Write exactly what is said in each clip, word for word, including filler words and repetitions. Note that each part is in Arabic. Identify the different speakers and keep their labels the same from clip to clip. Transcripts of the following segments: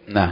Speaker 1: نعم.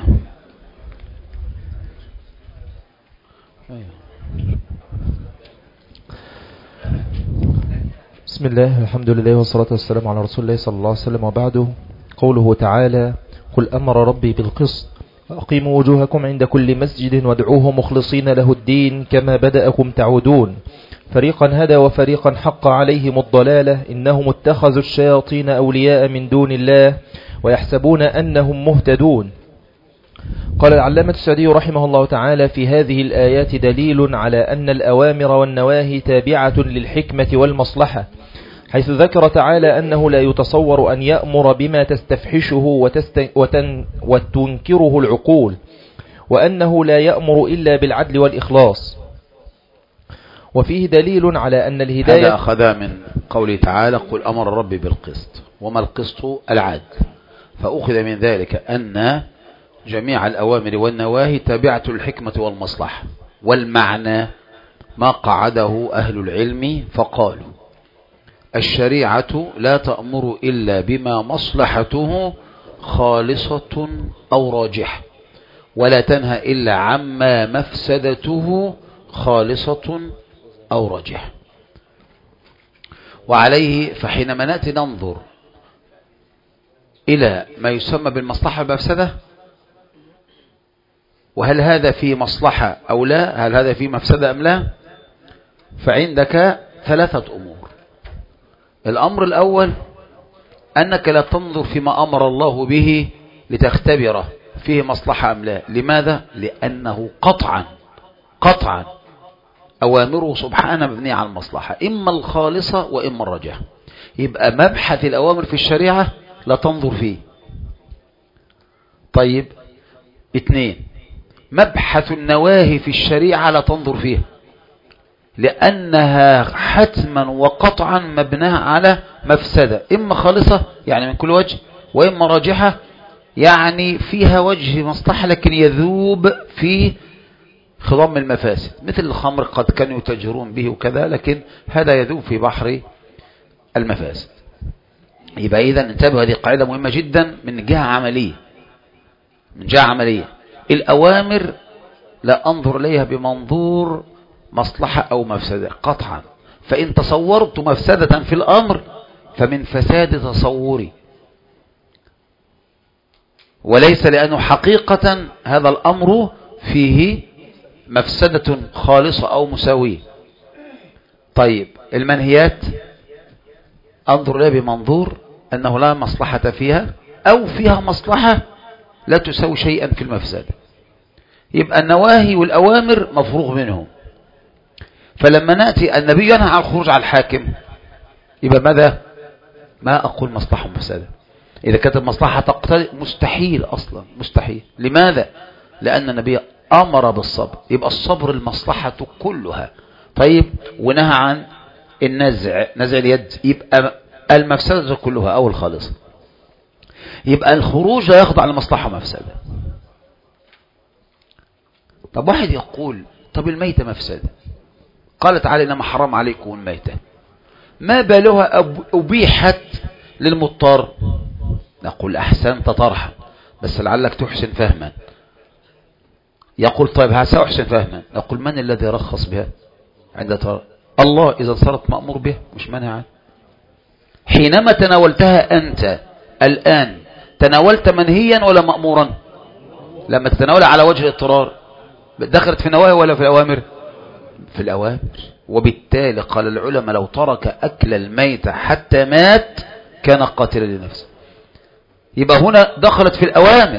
Speaker 2: بسم الله، الحمد لله والصلاة والسلام على رسول الله صلى الله عليه وسلم، وبعده. قوله تعالى: قل أمر ربي بالقسط أقيموا وجوهكم عند كل مسجد وادعوه مخلصين له الدين كما بدأكم تعودون فريقا هدى وفريقا حق عليهم الضلالة إنهم اتخذوا الشياطين أولياء من دون الله ويحسبون أنهم مهتدون. قال العلامة السعدي رحمه الله تعالى: في هذه الآيات دليل على أن الأوامر والنواهي تابعة للحكمة والمصلحة، حيث ذكر تعالى أنه لا يتصور أن يأمر بما تستفحشه وتست... وتن... وتنكره العقول، وأنه لا يأمر إلا بالعدل والإخلاص. وفيه دليل على أن الهداية
Speaker 1: هذا أخذ من قوله تعالى: قل أمر ربي بالقسط. وما القسط؟ العدل. فأخذ من ذلك أن جميع الأوامر والنواهي تابعة للحكمة والمصلحة. والمعنى ما قعده أهل العلم فقالوا: الشريعة لا تأمر إلا بما مصلحته خالصة أو راجحة، ولا تنهى إلا عما مفسدته خالصة أو راجحة. وعليه فحينما نأتي ننظر إلى ما يسمى بالمصلحة والمفسدة، وهل هذا فيه مصلحة أو لا، هل هذا فيه مفسدة أم لا، فعندك ثلاثة أمور. الأمر الأول أنك لا تنظر فيما أمر الله به لتختبره فيه مصلحة أم لا. لماذا؟ لأنه قطعا قطعا أوامره سبحانه مبنية على المصلحة، إما الخالصة وإما الرجاء. يبقى مبحث الأوامر في الشريعة لا تنظر فيه. طيب، اثنين، مبحث النواهي في الشريعة لا تنظر فيها، لأنها حتما وقطعا مبناها على مفسدة، إما خالصة يعني من كل وجه، وإما راجحة يعني فيها وجه مصلحة لكن يذوب في خضم المفاسد، مثل الخمر قد كانوا يتجرون به وكذا، لكن هذا يذوب في بحر المفاسد. يبقى إذا انتبهوا، هذه قاعدة مهمة جدا من جهة عملية. من جهة عملية الأوامر لا أنظر إليها بمنظور مصلحة أو مفسدة قطعا، فإن تصورت مفسدة في الأمر فمن فساد تصوري، وليس لأنه حقيقة هذا الأمر فيه مفسدة خالصة أو مساوية. طيب، المنهيات أنظر إليها بمنظور أنه لا مصلحة فيها أو فيها مصلحة لا تساوي شيئا في المفسدة. يبقى النواهي والأوامر مفروغ منهم. فلما نأتي النبي ينهى عن الخروج على الحاكم، يبقى ماذا؟ ما أقول مصلحة مفسدة. إذا كانت المصلحة تقتضي، مستحيل أصلا، مستحيل. لماذا؟ لأن النبي أمر بالصبر، يبقى الصبر المصلحة كلها. طيب، ونهى عن النزع، نزع اليد، يبقى المفسدة كلها أو الخالصة. يبقى الخروج لا يخضع لمصلحة مفسدة. طب واحد يقول: طب الميتة مفسدة، قال تعالى: إنما حرام عليكم الميتة، ما بالها أبيحت للمضطر؟ نقول: أحسنت طرحا، بس لعلك تحسن فهما. يقول: طيب سأحسن فهما. نقول: من الذي رخص بها عند طرح؟ الله، إذا صارت مأمور بها مش منع عنه. حينما تناولتها أنت الآن تناولت منهيا ولا مأمورا؟ لما تتناولها على وجه الاضطرار دخلت في النواهي ولا في الأوامر؟ في الأوامر. وبالتالي قال العلماء: لو ترك أكل الميت حتى مات كان قاتلا لنفسه. يبقى هنا دخلت في الأوامر.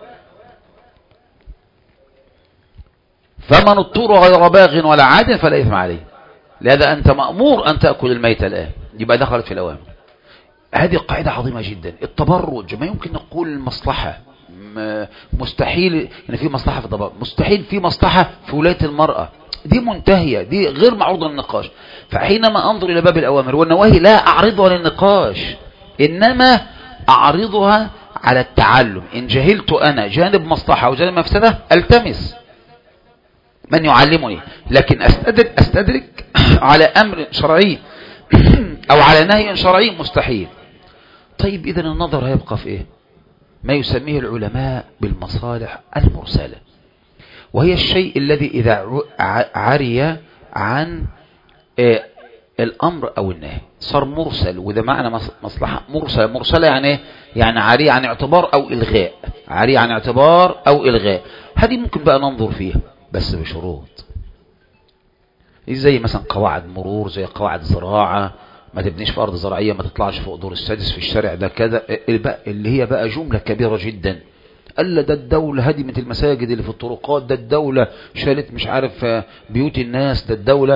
Speaker 1: فمن اضطر غير باغ ولا عاد فلا إثم عليه، لهذا أنت مأمور أن تأكل الميت الآن، يبقى دخلت في الأوامر. هذه قاعدة عظيمة جدا. التبرج ما يمكن نقول المصلحة، مستحيل ان في مصلحة في التبرج، مستحيل في مصلحة في ولاية المرأة، دي منتهية، دي غير معروضة للنقاش. فحينما أنظر إلى باب الأوامر والنواهي لا أعرضها للنقاش، إنما أعرضها على التعلم. إن جهلت أنا جانب مصلحة وجانب مفسدة التمس من يعلمني، لكن أستدرك, أستدرك على أمر شرعي أو على نهي شرعي مستحيل. طيب، إذن النظر هيبقى في إيه؟ ما يسميه العلماء بالمصالح المرسلة، وهي الشيء الذي إذا عري عن الأمر أو النهي صار مرسل. وده معنى مصلحة مرسلة. مرسلة يعني يعني عري عن اعتبار أو إلغاء، عري عن اعتبار أو إلغاء. هذه ممكن بقى ننظر فيها بس بشروط، زي مثلا قواعد مرور، زي قواعد زراعة، ما تبنيش في أرض زراعية، ما تطلعش فوق دور السادس في الشارع ده كذا، اللي هي بقى جملة كبيرة جدا. ألا ده الدولة هدمت المساجد اللي في الطرقات، ده الدولة شالت مش عارف بيوت الناس، ده الدولة.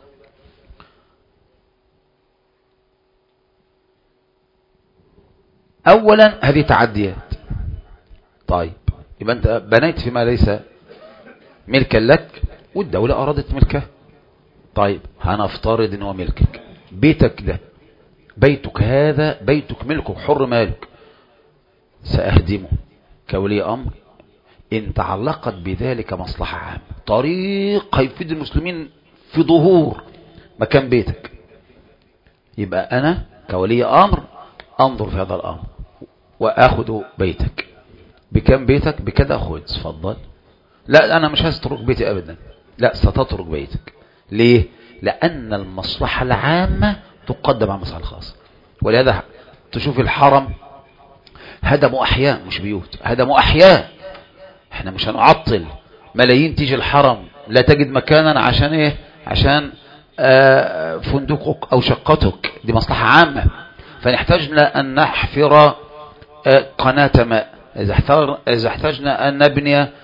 Speaker 1: أولا هذه تعديات. طيب يبقى أنت بنيت فيما ليس ملكا لك والدولة أرادت ملكه. طيب هنفترض أنه ملكك، بيتك ده بيتك هذا بيتك ملكك حر مالك، سأهدمه كولي أمر إن تعلقت بذلك مصلحة عامة، طريق هيفيد المسلمين في ظهور مكان بيتك، يبقى أنا كولي أمر أنظر في هذا الأمر وأخذ بيتك. بكم بيتك؟ بكذا أخذ، تفضل. لا أنا مش هسترك بيتي أبدا، لا ستترك بيتك. ليه؟ لأن المصلحة العامة تقدم على المصلحة الخاصة. ولهذا تشوف الحرم هدموا أحياء مش بيوت، هدموا أحياء. احنا مش هنعطل ملايين تيجي الحرم لا تجد مكانا عشان ايه؟ عشان آه فندقك أو شقتك، دي مصلحة عامة. فنحتاجنا أن نحفر آه قناة ماء، إذا احتاجنا أن نبني آه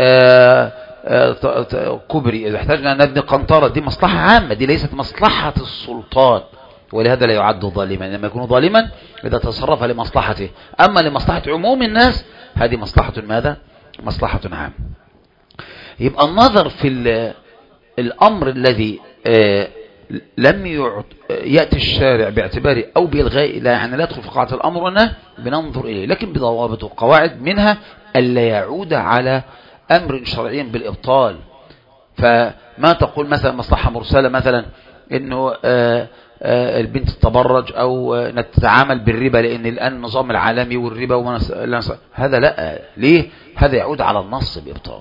Speaker 1: آه كبري، إذا احتاجنا أن نبني قنطرة، دي مصلحة عامة، دي ليست مصلحة السلطان. ولهذا لا يعد ظالما، لما يكون ظالما إذا تصرف لمصلحته، أما لمصلحة عموم الناس هذه مصلحة ماذا؟ مصلحة عامة. يبقى النظر في الأمر الذي آه لم يأتي الشارع باعتباره أو بإلغاء، لا يعني لا يدخل في قاعة الأمر والنهي، بننظر إليه لكن بضوابط وقواعد، منها ألا يعود على أمر شرعي بالإبطال. فما تقول مثلا مصلحة مرسلة، مثلا إنه آآ آآ البنت تتبرج أو نتعامل بالربا لأن الآن النظام العالمي والربا ومنس... هذا لا. ليه؟ هذا يعود على النص بإبطال.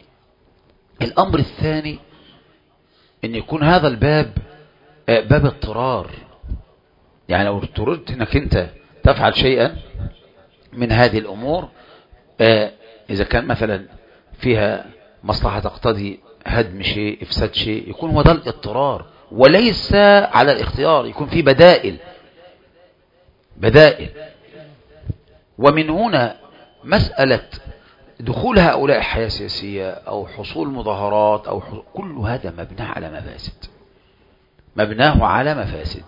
Speaker 1: الأمر الثاني أن يكون هذا الباب باب اضطرار، يعني لو اضطررت أنك أنت تفعل شيئا من هذه الأمور، إذا كان مثلا فيها مصلحة تقتضي هدم شيء إفساد شيء، يكون هو ده الاضطرار وليس على الاختيار، يكون في بدائل بدائل. ومن هنا مسألة دخول هؤلاء الحياة السياسية أو حصول مظاهرات أو حصول، كل هذا مبناه على مفاسد، مبناه على مفاسد.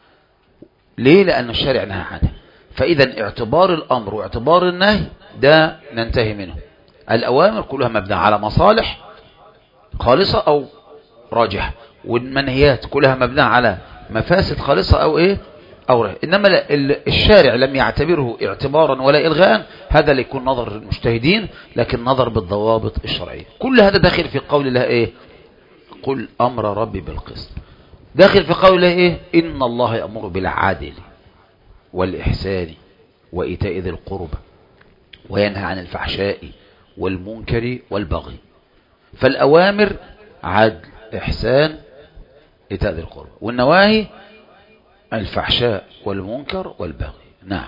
Speaker 1: ليه؟ لأن الشارع نهى عنه. فإذا اعتبار الأمر واعتبار النهي ده ننتهي منه. الأوامر كلها مبناه على مصالح خالصة أو راجحة، والمنهيات كلها مبناه على مفاسد خالصة أو إيه أو رأي. إنما الشارع لم يعتبره اعتبارا ولا إلغاء، هذا ليكون نظر المجتهدين، لكن نظر بالضوابط الشرعية. كل هذا داخل في قول الله إيه؟ قل أمر ربي بالقسط. داخل في قول الله إيه؟ إن الله يأمر بالعدل والإحسان وإيتاء ذي القربى وينهى عن الفحشاء والمنكر والبغي. فالأوامر عدل، إحسان، إيتاء ذي القربى، والنواهي الفحشاء والمنكر والبغي. نعم.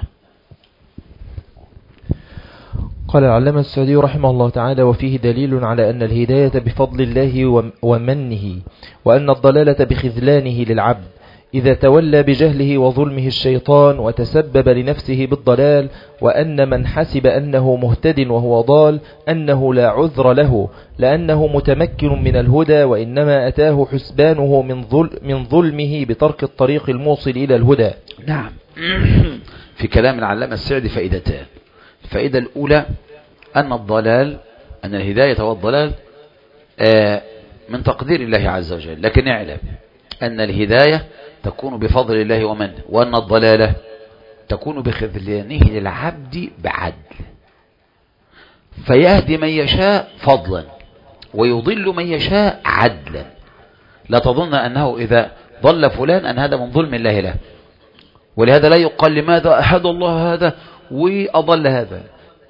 Speaker 2: قال العلامة السعدي رحمه الله تعالى: وفيه دليل على أن الهداية بفضل الله ومنه، وأن الضلالة بخذلانه للعبد إذا تولى بجهله وظلمه الشيطان وتسبب لنفسه بالضلال، وأن من حسب أنه مهتد وهو ضال أنه لا عذر له، لأنه متمكن من الهدى، وإنما أتاه حسبانه من ظلم من ظلمه بترك الطريق الموصل إلى الهدى.
Speaker 1: نعم. في كلام العلامة السعدي فائدتان. الفائدة الأولى أن الضلال أن الهداية والضلال من تقدير الله عز وجل، لكن اعلم أن الهداية تكون بفضل الله ومنه، وأن الضلالة تكون بخذلانه للعبد بعدل، فيهدي من يشاء فضلا ويضل من يشاء عدلا. لا تظن أنه إذا ضل فلان أن هذا من ظلم الله له، ولهذا لا يقال لماذا أحد الله هذا وأضل هذا.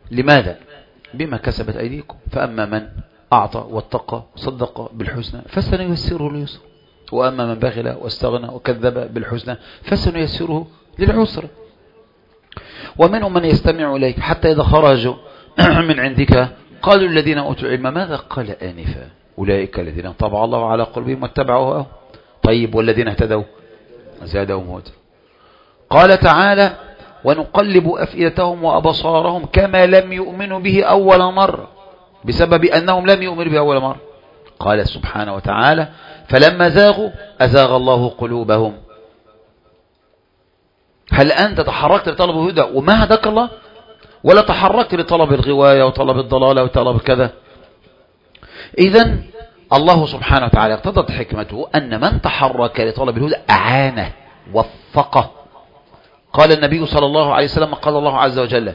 Speaker 1: لماذا؟ بما كسبت أيديكم. فأما من أعطى واتقى وصدق بالحسنى فسنيسره لليسر، وأما من بخل واستغنى وكذب بالحسنى فسنيسره للعسر. ومنهم من يستمع إليك حتى إذا خرجوا من عندك قالوا الذين أوتوا العلم ماذا قال آنفا أولئك الذين طبع الله على قلوبهم واتبعوا هواهم. طيب والذين اهتدوا زادهم هدى. قال تعالى ونقلب أفئدتهم وأبصارهم كما لم يؤمنوا به أول مرة بسبب أنهم لم يؤمنوا به أول مرة. قال سبحانه وتعالى فلما زاغوا أزاغ الله قلوبهم. هل أنت تحركت لطلب الهدى وما هداك الله، ولا تحركت لطلب الغواية وطلب الضلالة وطلب كذا؟ إذن الله سبحانه وتعالى اقتضت حكمته أن من تحرك لطلب الهدى أعانه وفقه. قال النبي صلى الله عليه وسلم قال الله عز وجل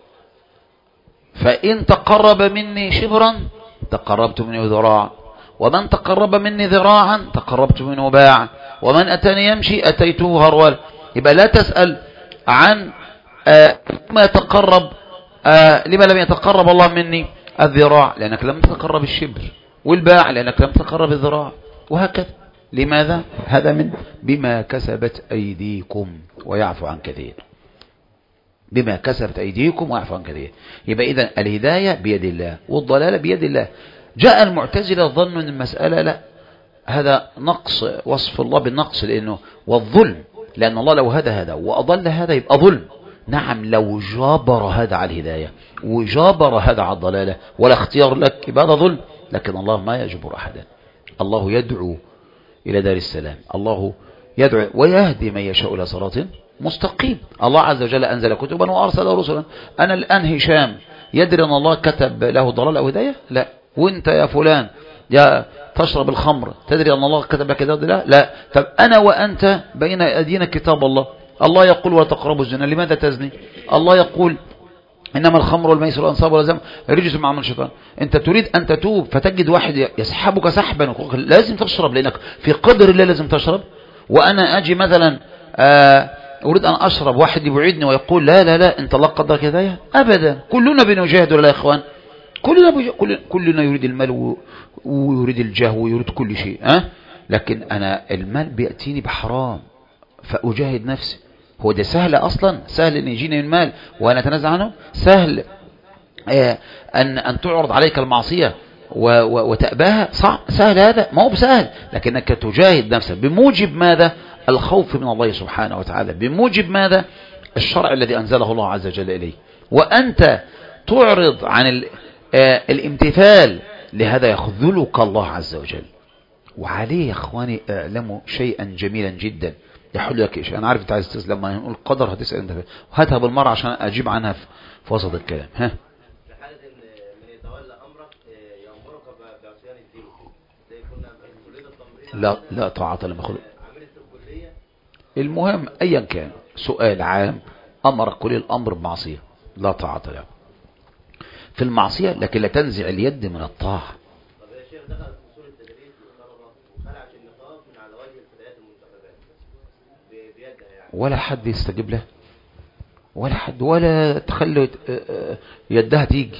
Speaker 1: فإن تقرب مني شبرا تقربت منه ذراعا، ومن تقرب مني ذراعا تقربت منه باعا، ومن أتاني يمشي أتيته هرولا. يبقى لا تسأل عن آه ما يتقرب آه لما لم يتقرب الله مني الذراع لأنك لم تتقرب الشبر، والباع لأنك لم تتقرب الذراع، وهكذا. لماذا؟ هذا من بما كسبت أيديكم ويعفو عن كثير. بما كسبت أيديكم ويعفو عن كثير. يبقى إذن الهداية بيد الله والضلالة بيد الله. جاء المعتزلة ظنوا أن المسألة لا، هذا نقص، وصف الله بالنقص لأنه والظلم، لأن الله لو هدى هذا وأضل هذا يبقى ظلم. نعم لو جابر هذا على الهداية وجابر هذا على الضلالة ولا اختيار لك يبقى هذا ظلم، لكن الله ما يجبر أحدا. الله يدعو إلى دار السلام، الله يدعو ويهدي من يشاء إلى صراط مستقيم. الله عز وجل أنزل كتبا وأرسل رسلا. أنا الآن هشام يدري أن الله كتب له ضلال أو هداية؟ لا. وانت يا فلان يا تشرب الخمر تدري أن الله كتب لك ضلال؟ لا. طب أنا وأنت بين أيدينا كتاب الله. الله يقول ولا تقربوا الزنا، لماذا تزني؟ الله يقول إنما الخمر والميسر والأنصاب والأزلام رجس من عمل الشيطان. أنت تريد أن تتوب فتجد واحد يسحبك سحبا لازم تشرب لأنك في قدر الله لازم تشرب. وأنا أجي مثلا أريد أن أشرب واحد يبعدني ويقول لا لا لا أنت الله قدرك هداية؟ أبدا. كلنا بنجاهد ولا يا إخوان؟ كلنا بج... كلنا يريد المال ويريد الجاه ويريد كل شيء أه؟ لكن أنا المال بيأتيني بحرام فأجاهد نفسي. هو ده سهل أصلا؟ سهل أن يجيني من مال وأنا أتنازع عنه؟ سهل آه أن أن تعرض عليك المعصية و... و... وتأباها؟ صعب. سهل هذا؟ ما هو بسهل، لكنك تجاهد نفسك بموجب ماذا؟ الخوف من الله سبحانه وتعالى، بموجب ماذا؟ الشرع الذي أنزله الله عز وجل إليه. وأنت تعرض عن ال... آه الامتثال لهذا يخذلك الله عز وجل. وعليه يا اخواني اعلموا شيئا جميلا جدا يحل لك شيء. انا عارف انت عايز تسال، لما نقول قدر هتسال انت هاتها بالمره عشان اجيب عنها في وسط الكلام. ها
Speaker 3: في حاله من يتولى امرك يامرك بعصيان الدين زي كنا في كليه التمريض
Speaker 1: لا لا طاعه لما خلق عملت الكليه. المهم ايا كان سؤال عام امر كل الامر بمعصيه لا طاعه له في المعصيه، لكن لا تنزع اليد من الطاعه.
Speaker 3: طب يا شيخ دخل في اصول التدريس للطلبه وخلعت النقاب من على وجه الفتيات المنتخبات بيدها يعني، ولا
Speaker 1: حد يستجيب له ولا حد ولا تخلي يدها تيجي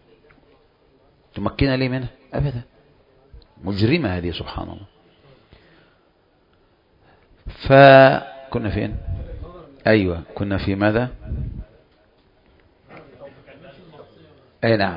Speaker 1: تمكنها ليه منها ابدا. مجرمه هذه سبحان الله. فكنا فين؟ ايوه كنا في ماذا؟ اي نعم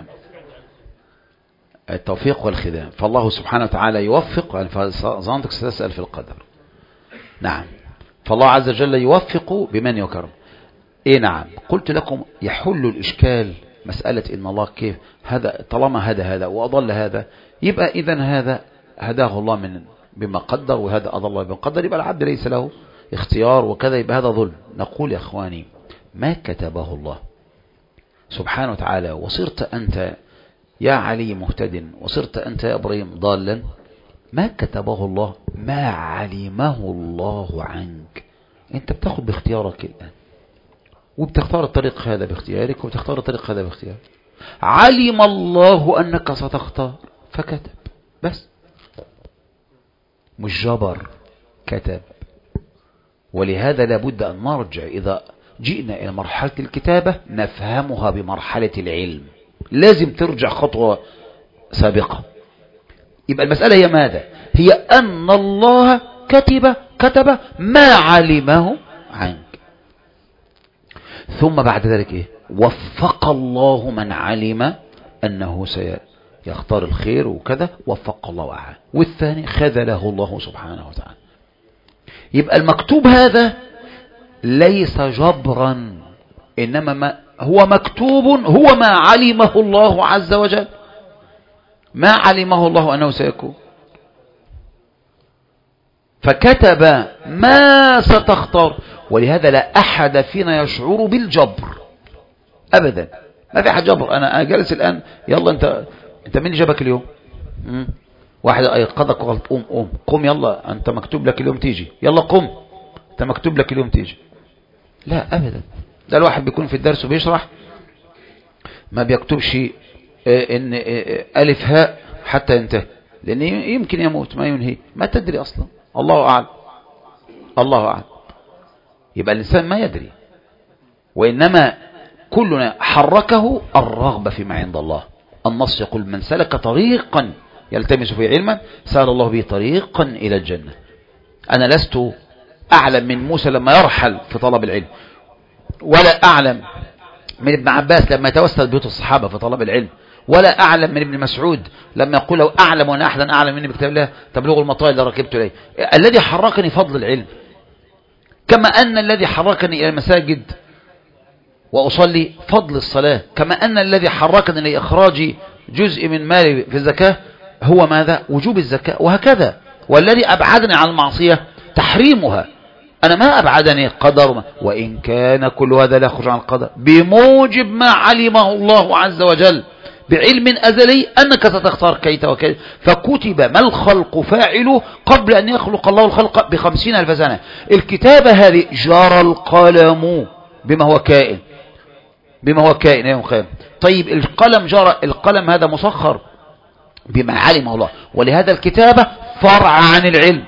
Speaker 1: التوفيق والخدام. فالله سبحانه وتعالى يوفق، فظنتك ستسأل في القدر. نعم فالله عز وجل يوفق بمن يكرم. اي نعم قلت لكم يحل الاشكال مسألة ان الله كيف هذا طالما هذا هذا واضل هذا يبقى اذا هذا هداه الله من بما قدر وهذا اضل الله بما قدر، يبقى العبد ليس له اختيار وكذا، يبقى هذا ظلم. نقول يا اخواني ما كتبه الله سبحانه وتعالى وصرت أنت يا علي مهتد وصرت أنت يا إبراهيم ضالا، ما كتبه الله ما علمه الله عنك. أنت بتاخد باختيارك الآن وبتختار الطريق هذا باختيارك وبتختار الطريق هذا باختيارك. علم الله أنك ستختار فكتب بس، مش جبر، كتب. ولهذا لابد أن نرجع إذا جئنا إلى مرحلة الكتابة نفهمها بمرحلة العلم، لازم ترجع خطوة سابقة. يبقى المسألة هي ماذا؟ هي أن الله كتب كتب ما علمه عنك، ثم بعد ذلك إيه؟ وفق الله من علم أنه سيختار الخير وكذا، وفق الله أعان، والثاني خذله الله سبحانه وتعالى. يبقى المكتوب هذا ليس جبرا، إنما ما هو مكتوب هو ما علمه الله عز وجل، ما علمه الله أنه سيكون، فكتب ما ستختار. ولهذا لا أحد فينا يشعر بالجبر أبدا، ما في أحد جبر. أنا جالس الآن، يلا أنت أنت مين جابك اليوم؟ مم. واحد أيقظك وقالت قوم قوم قوم يلا أنت مكتوب لك اليوم تيجي، يلا قوم أنت مكتوب لك اليوم تيجي. لا أبدا، ده الواحد بيكون في الدرس وبيشرح ما بيكتبش إن ألف هاء حتى ينتهي، لأن يمكن يموت ما ينهي، ما تدري أصلا، الله أعلم الله أعلم. يبقى الإنسان ما يدري، وإنما كلنا حركه الرغبة فيما عند الله. النص يقول من سلك طريقا يلتمس فيه علما سهل الله به طريقا إلى الجنة. أنا لست أعلم من موسى لما يرحل في طلب العلم، ولا أعلم من ابن عباس لما يتوسل بيوت الصحابة في طلب العلم، ولا أعلم من ابن مسعود لما يقول لو أعلم وأنا أحدا أعلم مني بكتاب الله تبلغ المطايا اللي ركبت إليه. الذي حركني فضل العلم، كما أن الذي حركني إلى المساجد وأصلي فضل الصلاة، كما أن الذي حركني لإخراج جزء من مالي في الزكاة هو ماذا؟ وجوب الزكاة، وهكذا. والذي أبعدني عن المعصية تحريمها، أنا ما أبعدني قدر، وإن كان كل هذا لا يخرج عن القدر بموجب ما علمه الله عز وجل بعلم أزلي أنك ستختار كيت وكيت، فكتب ما الخلق فاعله قبل أن يخلق الله الخلق بخمسين ألف سنة. الكتابة هذه جرى القلم بما هو كائن، بما هو كائن يوم خير. طيب القلم جرى، القلم هذا مسخر بما علمه الله، ولهذا الكتابة فرع عن العلم،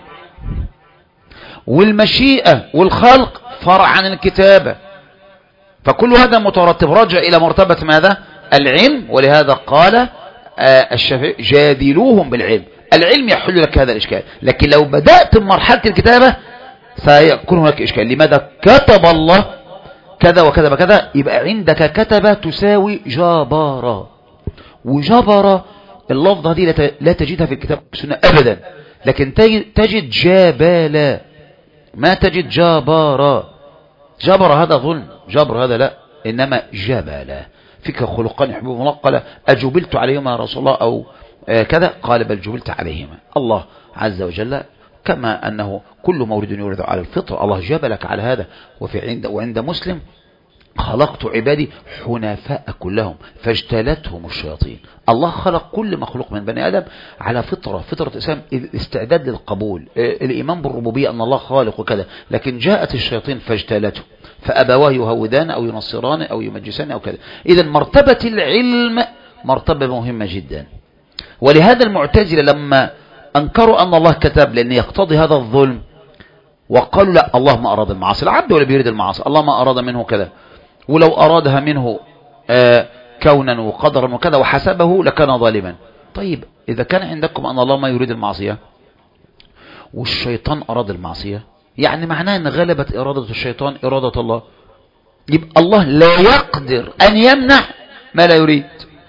Speaker 1: والمشيئة والخلق فرع عن الكتابة، فكل هذا مترتب رجع إلى مرتبة ماذا؟ العلم. ولهذا قال الشافعي جادلوهم بالعلم، العلم يحل لك هذا الإشكال. لكن لو بدأت بمرحلة الكتابة سيكون هناك إشكال. لماذا؟ كتب الله كذا وكذا وكذا، يبقى عندك كتب تساوي جبارة، وجبارة اللفظة دي لا تجدها في الكتاب والسنة أبدا، لكن تجد جبالا، ما تجد جبارة. جبر هذا ظلم، جبر هذا لا، إنما جبالا. فيك خلقان يحبوه منقلة أجبلت عليهما يا رسول الله أو آه كذا، قال بل جبلت عليهما. الله عز وجل كما أنه كل مولد يولد على الفطر، الله جبلك على هذا. وفي عند وعند مسلم خلقت عبادي حنفاء كلهم فاجتلتهم الشياطين. الله خلق كل مخلوق من بني آدم على فطرة، فطرة الإسلام استعداد للقبول، الإيمان بالربوبية أن الله خالق وكذا، لكن جاءت الشياطين فاجتلته فأبواه يهودان أو ينصران أو يمجسان أو كذا. إذا مرتبة العلم مرتبة مهمة جدا. ولهذا المعتزلة لما أنكروا أن الله كتب لأن يقتضي هذا الظلم، وقالوا لا الله ما أراد المعاصي، العبد ولا بيريد المعاصي، الله ما أراد منه كذا، ولو أرادها منه آه كونا وقدرا وكذا وحسبه لكان ظالما. طيب إذا كان عندكم أن الله ما يريد المعصية والشيطان أراد المعصية، يعني معناه أن غلبت إرادة الشيطان إرادة الله، يبقى الله لا يقدر أن يمنع ما لا يريد.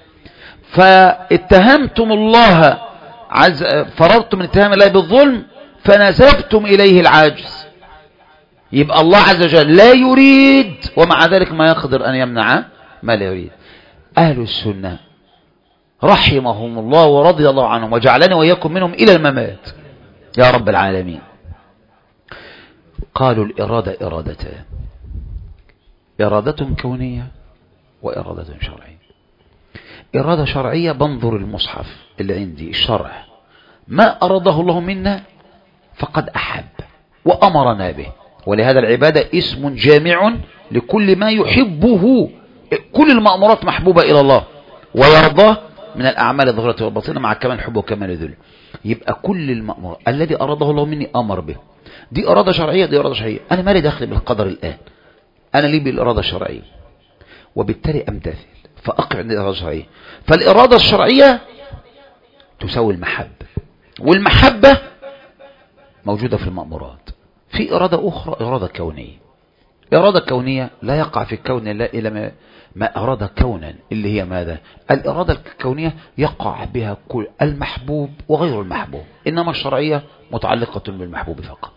Speaker 1: فاتهمتم الله عز فررتم من اتهام الله بالظلم فنسبتم إليه العاجز، يبقى الله عز وجل لا يريد ومع ذلك ما يقدر أن يمنع ما لا يريد. أهل السنة رحمهم الله ورضي الله عنهم وجعلني وإياكم منهم إلى الممات يا رب العالمين. قالوا الإرادة إرادتان، إرادة كونية وإرادة شرعية. إرادة شرعية بنظر المصحف اللي عندي الشرع، ما أراده الله منا فقد أحب وأمرنا به، ولهذا العبادة اسم جامع لكل ما يحبه، كل المأمورات محبوبة إلى الله ويرضاه من الأعمال الظاهرة والباطنة مع كمال حبه وكمال ذله. يبقى كل المأمورات الذي أراده الله مني أمر به، دي إرادة شرعية، دي إرادة شرعية. أنا مالي دخل بالقدر الآن، أنا لي بالإرادة الشرعية وبالتالي أمتثل فأقع عند الإرادة الشرعية. فالإرادة الشرعية تساوي المحبة، والمحبة موجودة في المأمورات. في إرادة أخرى إرادة كونية. إرادة كونية لا يقع في الكون إلا إلا ما, ما أراد كونا، اللي هي ماذا؟ الإرادة الكونية يقع بها كل المحبوب وغير المحبوب، إنما الشرعية متعلقة بالمحبوب فقط.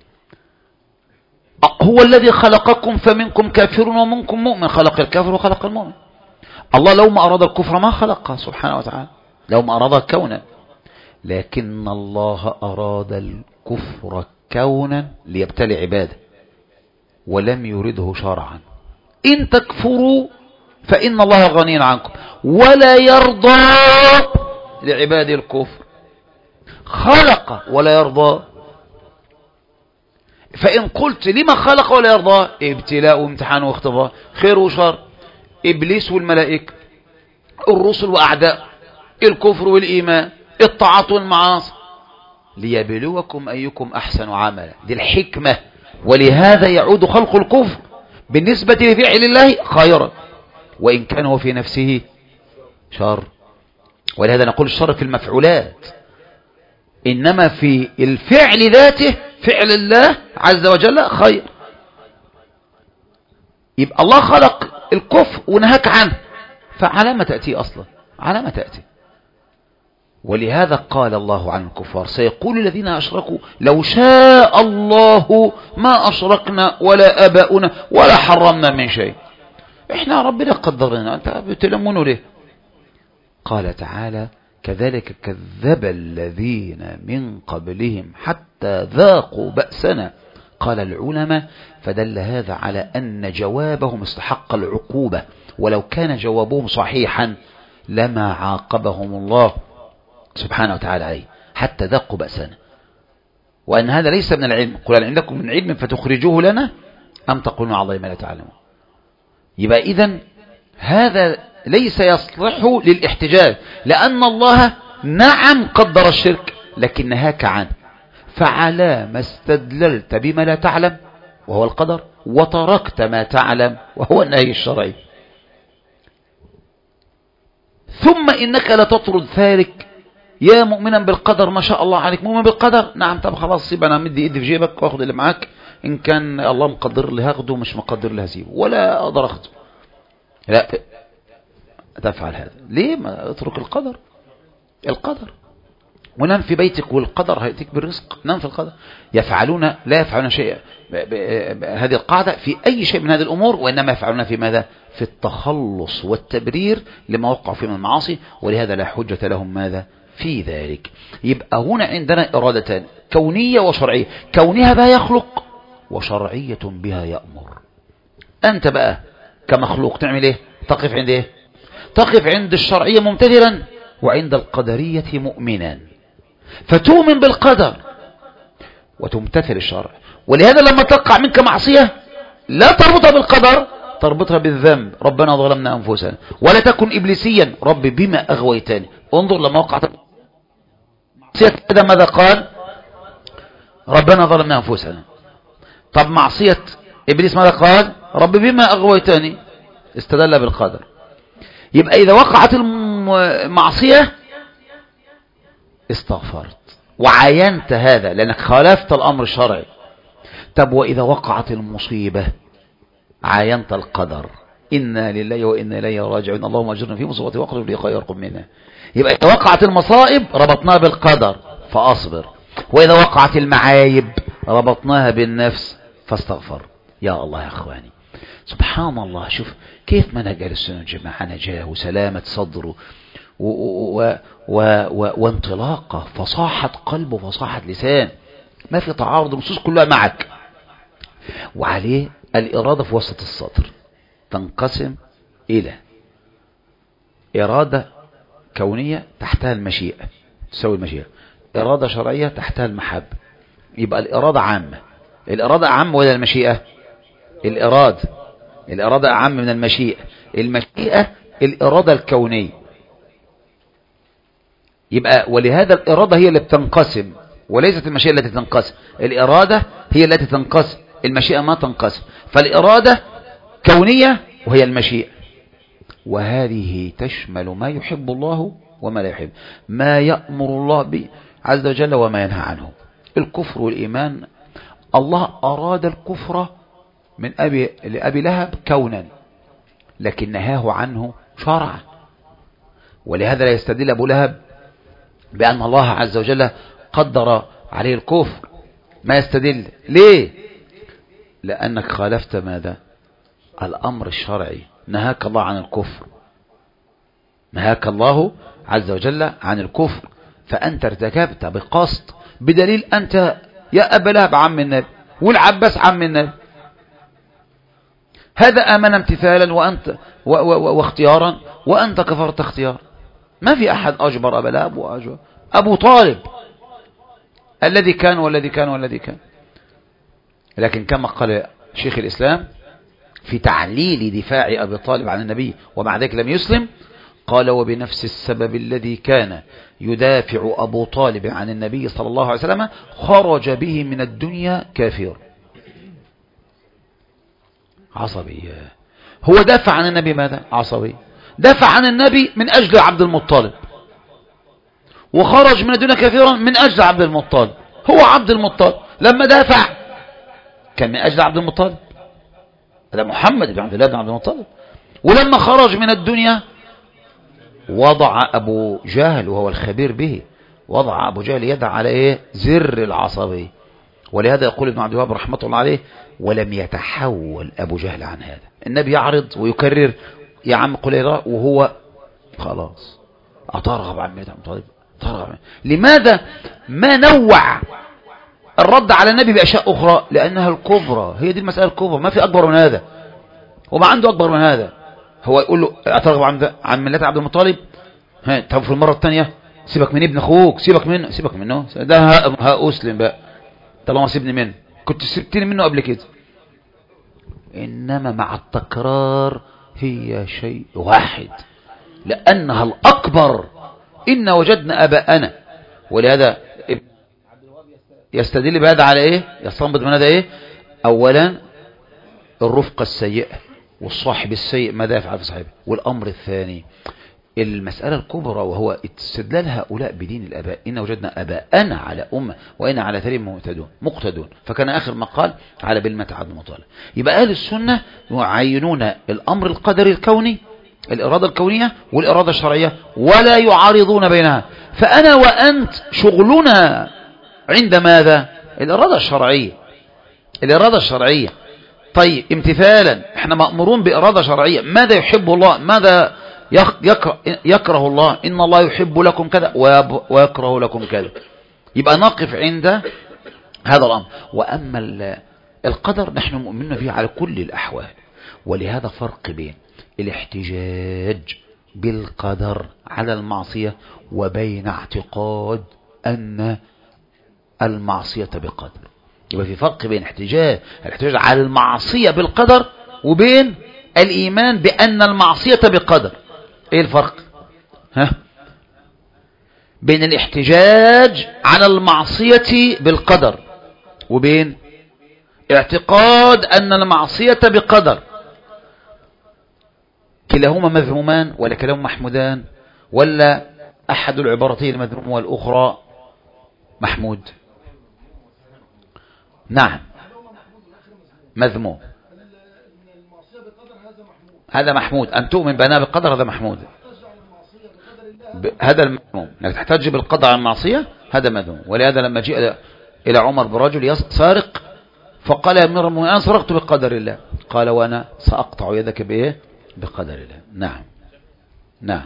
Speaker 1: هو الذي خلقكم فمنكم كافر ومنكم مؤمن، خلق الكافر وخلق المؤمن. الله لو ما أراد الكفر ما خلقه سبحانه وتعالى، لو ما أراد كونا، لكن الله أراد الكفر كونا ليبتلي عباده ولم يرده شرعا. إن تكفروا فإن الله غني عنكم ولا يرضى لعباده الكفر. خلق ولا يرضى. فإن قلت لما خلق ولا يرضى؟ ابتلاء وامتحان واختبار، خير وشر، إبليس والملائكة، الرسل وأعداء، الكفر والإيمان، الطاعات والمعاصي، ليبلوكم أيكم أحسن عملا. دي الحكمة. ولهذا يعود خلق الكفر بالنسبة لفعل الله خيرا وإن كان هو في نفسه شر. ولهذا نقول الشر في المفعولات، إنما في الفعل ذاته فعل الله عز وجل خير. يبقى الله خلق الكفر ونهاك عنه، فعلى ما تأتي أصلا؟ على ما تأتي. ولهذا قال الله عن الكفار سيقول الذين أشركوا لو شاء الله ما أشركنا ولا أباؤنا ولا حرمنا من شيء. إحنا ربنا قدرنا، أنت بتلمونه ليه؟ قال تعالى كذلك كذب الذين من قبلهم حتى ذاقوا بأسنا. قال العلماء فدل هذا على أن جوابهم استحق العقوبة، ولو كان جوابهم صحيحا لما عاقبهم الله سبحانه وتعالى عليه حتى ذاقوا بأسنا، وأن هذا ليس من العلم. قل هل عندكم من علم فتخرجوه لنا أم تقولون على الله ما لا تعلمون. يبقى إذن هذا ليس يصلح للاحتجاج، لأن الله نعم قدر الشرك لكن نهاك عنه. فعلى ما استدللت بما لا تعلم وهو القدر، وتركت ما تعلم وهو النهي الشرعي. ثم إنك لتطرد ذلك يا مؤمنا بالقدر، ما شاء الله عليك مؤمن بالقدر، نعم طب خلاص سيب انا مدي ايدي في جيبك واخد اللي معاك، ان كان الله مقدر لي هاخده مش مقدر لي هسيبه ولا اقدر اخده. لا تفعل هذا ليه؟ ما اترك القدر. القدر ونام في بيتك والقدر هيأتيك بالرزق. نام في القدر. يفعلون لا يفعلون شيء، هذه القاعدة في أي شيء من هذه الأمور، وإنما يفعلون في ماذا؟ في التخلص والتبرير لما وقعوا فيه من المعاصي، ولهذا لا حجة لهم ماذا؟ في ذلك. يبقى هنا عندنا إرادتان كونية وشرعية. كونها بها يخلق، وشرعية بها يأمر. أنت بقى كمخلوق تعمل إيه؟ تقف عند إيه؟ تقف عند الشرعية ممتثلا، وعند القدرية مؤمنا، فتؤمن بالقدر وتمتثل الشرع. ولهذا لما تقع منك معصية لا تربطها بالقدر، تربطها بالذنب، ربنا ظلمنا أنفسنا، ولا تكن إبليسيا رب بما أغويتني. انظر لما وقعت معصية هذا ماذا قال؟ ربنا ظلمنا أنفسنا. طب معصية إبليس ماذا قال؟ رب بما أغويتني، استدل بالقدر. يبقى إذا وقعت المعصية استغفرت وعاينت هذا لأنك خالفت الأمر الشرعي. طب وإذا وقعت المصيبة عاينت القدر، إنا لله وإنا إليه راجعون، اللهم أجرنا في مصيبتي واخلف لي خيرا منها. يبقى إذا وقعت المصائب ربطناها بالقدر فأصبر، وإذا وقعت المعايب ربطناها بالنفس فاستغفر. يا الله يا أخواني سبحان الله، شوف كيف منهج أهل السنة والجماعة نجاه وسلامة صدره و و و و وانطلاقه، فصاحة قلب وفصاحة لسان، ما في تعارض، النصوص كلها معك. وعليه الإرادة في وسط السطر تنقسم إلى إرادة كونية تحتها المشيئة تساوي المشيئة، إرادة شرعية تحتها المحبة. يبقى الإرادة عامة. الإرادة أعم ولا المشيئة؟ الإرادة الإرادة أعم من المشيئة. المشيئة الإرادة الكونية. يبقى ولهذا الإرادة هي اللي بتنقسم وليست المشيئة التي تنقسم. الإرادة هي التي تنقسم، المشيئة ما تنقسم. فالإرادة كونية وهي المشيئة، وهذه تشمل ما يحب الله وما لا يحب، ما يأمر الله به عز وجل وما ينهى عنه. الكفر والإيمان، الله أراد الكفر من أبي لأبي لهب كونا، لكن نهاه عنه شرعا. ولهذا لا يستدل أبو لهب بأن الله عز وجل قدر عليه الكفر، ما يستدل. ليه؟ لأنك خالفت ماذا؟ الأمر الشرعي. نهاك الله عن الكفر، نهاك الله عز وجل عن الكفر، فأنت ارتكبت بقصد، بدليل أنت يا أبا لهب عم النبي والعباس عم النبي، هذا آمن امتثالا وأنت و و و واختيارا، وأنت كفرت اختيار. ما في أحد أجبر أبا لهب وأجبر أبو طالب الذي كان والذي كان والذي كان. لكن كما قال شيخ الإسلام في تعليل دفاع أبي طالب عن النبي ومع ذلك لم يسلم، قال: وبنفس السبب الذي كان يدافع أبو طالب عن النبي صلى الله عليه وسلم خرج به من الدنيا كافر. عصبي. هو دافع عن النبي ماذا؟ عصبي. دافع عن النبي من أجل عبد المطلب، وخرج من الدنيا كافرا من أجل عبد المطلب. هو عبد المطلب لما دافع كان من أجل عبد المطلب، هذا محمد بن عبد الله بن عبد المطلب. ولما خرج من الدنيا وضع أبو جهل وهو الخبير به، وضع أبو جهل يدع على إيه؟ زر العصبي. ولهذا يقول ابن عبد الوهاب رحمة الله عليه: ولم يتحول أبو جهل عن هذا. النبي يعرض ويكرر: يا عم قل إيه، وهو خلاص أترغب عن ميت عبد المطلب. لماذا ما نوع الرد على النبي بأشياء أخرى؟ لأنها الكبرى، هي دي المسألة الكبرى، ما في أكبر من هذا، وما عنده أكبر من هذا. هو يقول له أترغب عن عن ملة عبد المطلب؟ ها، طب في المرة الثانية سيبك من ابن أخوك، سيبك منه، سيبك منه، ده هأسلم بقى طالما سيبني منه، كنت سبتني منه قبل كده. إنما مع التكرار هي شيء واحد، لأنها الأكبر. إن وجدنا أباءنا. ولهذا يستدل بهذا على إيه؟ يستنبط من هذا إيه؟ أولا الرفقة السيئة والصاحب السيء ماذا يفعل في صاحبه. والأمر الثاني المسألة الكبرى، وهو استدلال هؤلاء بدين الآباء: إن وجدنا آباءنا على أمة وإن على ثري مقتدون مقتدون. فكان آخر ما قال على بالمة عبد المطلب. يبقى أهل السنة يعينون الأمر القدري الكوني، الإرادة الكونية والإرادة الشرعية، ولا يعارضون بينها. فأنا وأنت شغلنا عند ماذا؟ الإرادة الشرعية، الإرادة الشرعية. طيب امتثالا، احنا مأمورون بإرادة شرعية، ماذا يحب الله، ماذا يكره, يكره الله. إن الله يحب لكم كذا ويكره لكم كذا. يبقى نقف عند هذا الأمر. وأما القدر نحن مؤمنون به على كل الأحوال. ولهذا فرق بين الاحتجاج بالقدر على المعصية وبين اعتقاد أن المعصية بقدر. يبقى في فرق بين احتجاج الاحتجاج على المعصية بالقدر وبين الإيمان بأن المعصية بقدر. ايه الفرق؟ ها؟ بين الاحتجاج على المعصية بالقدر وبين اعتقاد أن المعصية بقدر. كلاهما مذمومان ولا كلاهما محمودان، ولا أحد العبارتين مذموم والأخرى محمود؟ نعم، مذموم. هذا محمود. أن تؤمن بأنها بالقدر هذا محمود، هذا المذموم. أنك تحتج بالقدر عن المعصية هذا مذموم. ولهذا لما جاء إلى عمر برجل سارق فقال: يا أمير المؤمنين أنا سرقت بقدر الله. قال: وأنا سأقطع يدك بإيه؟ بقدر الله. نعم نعم.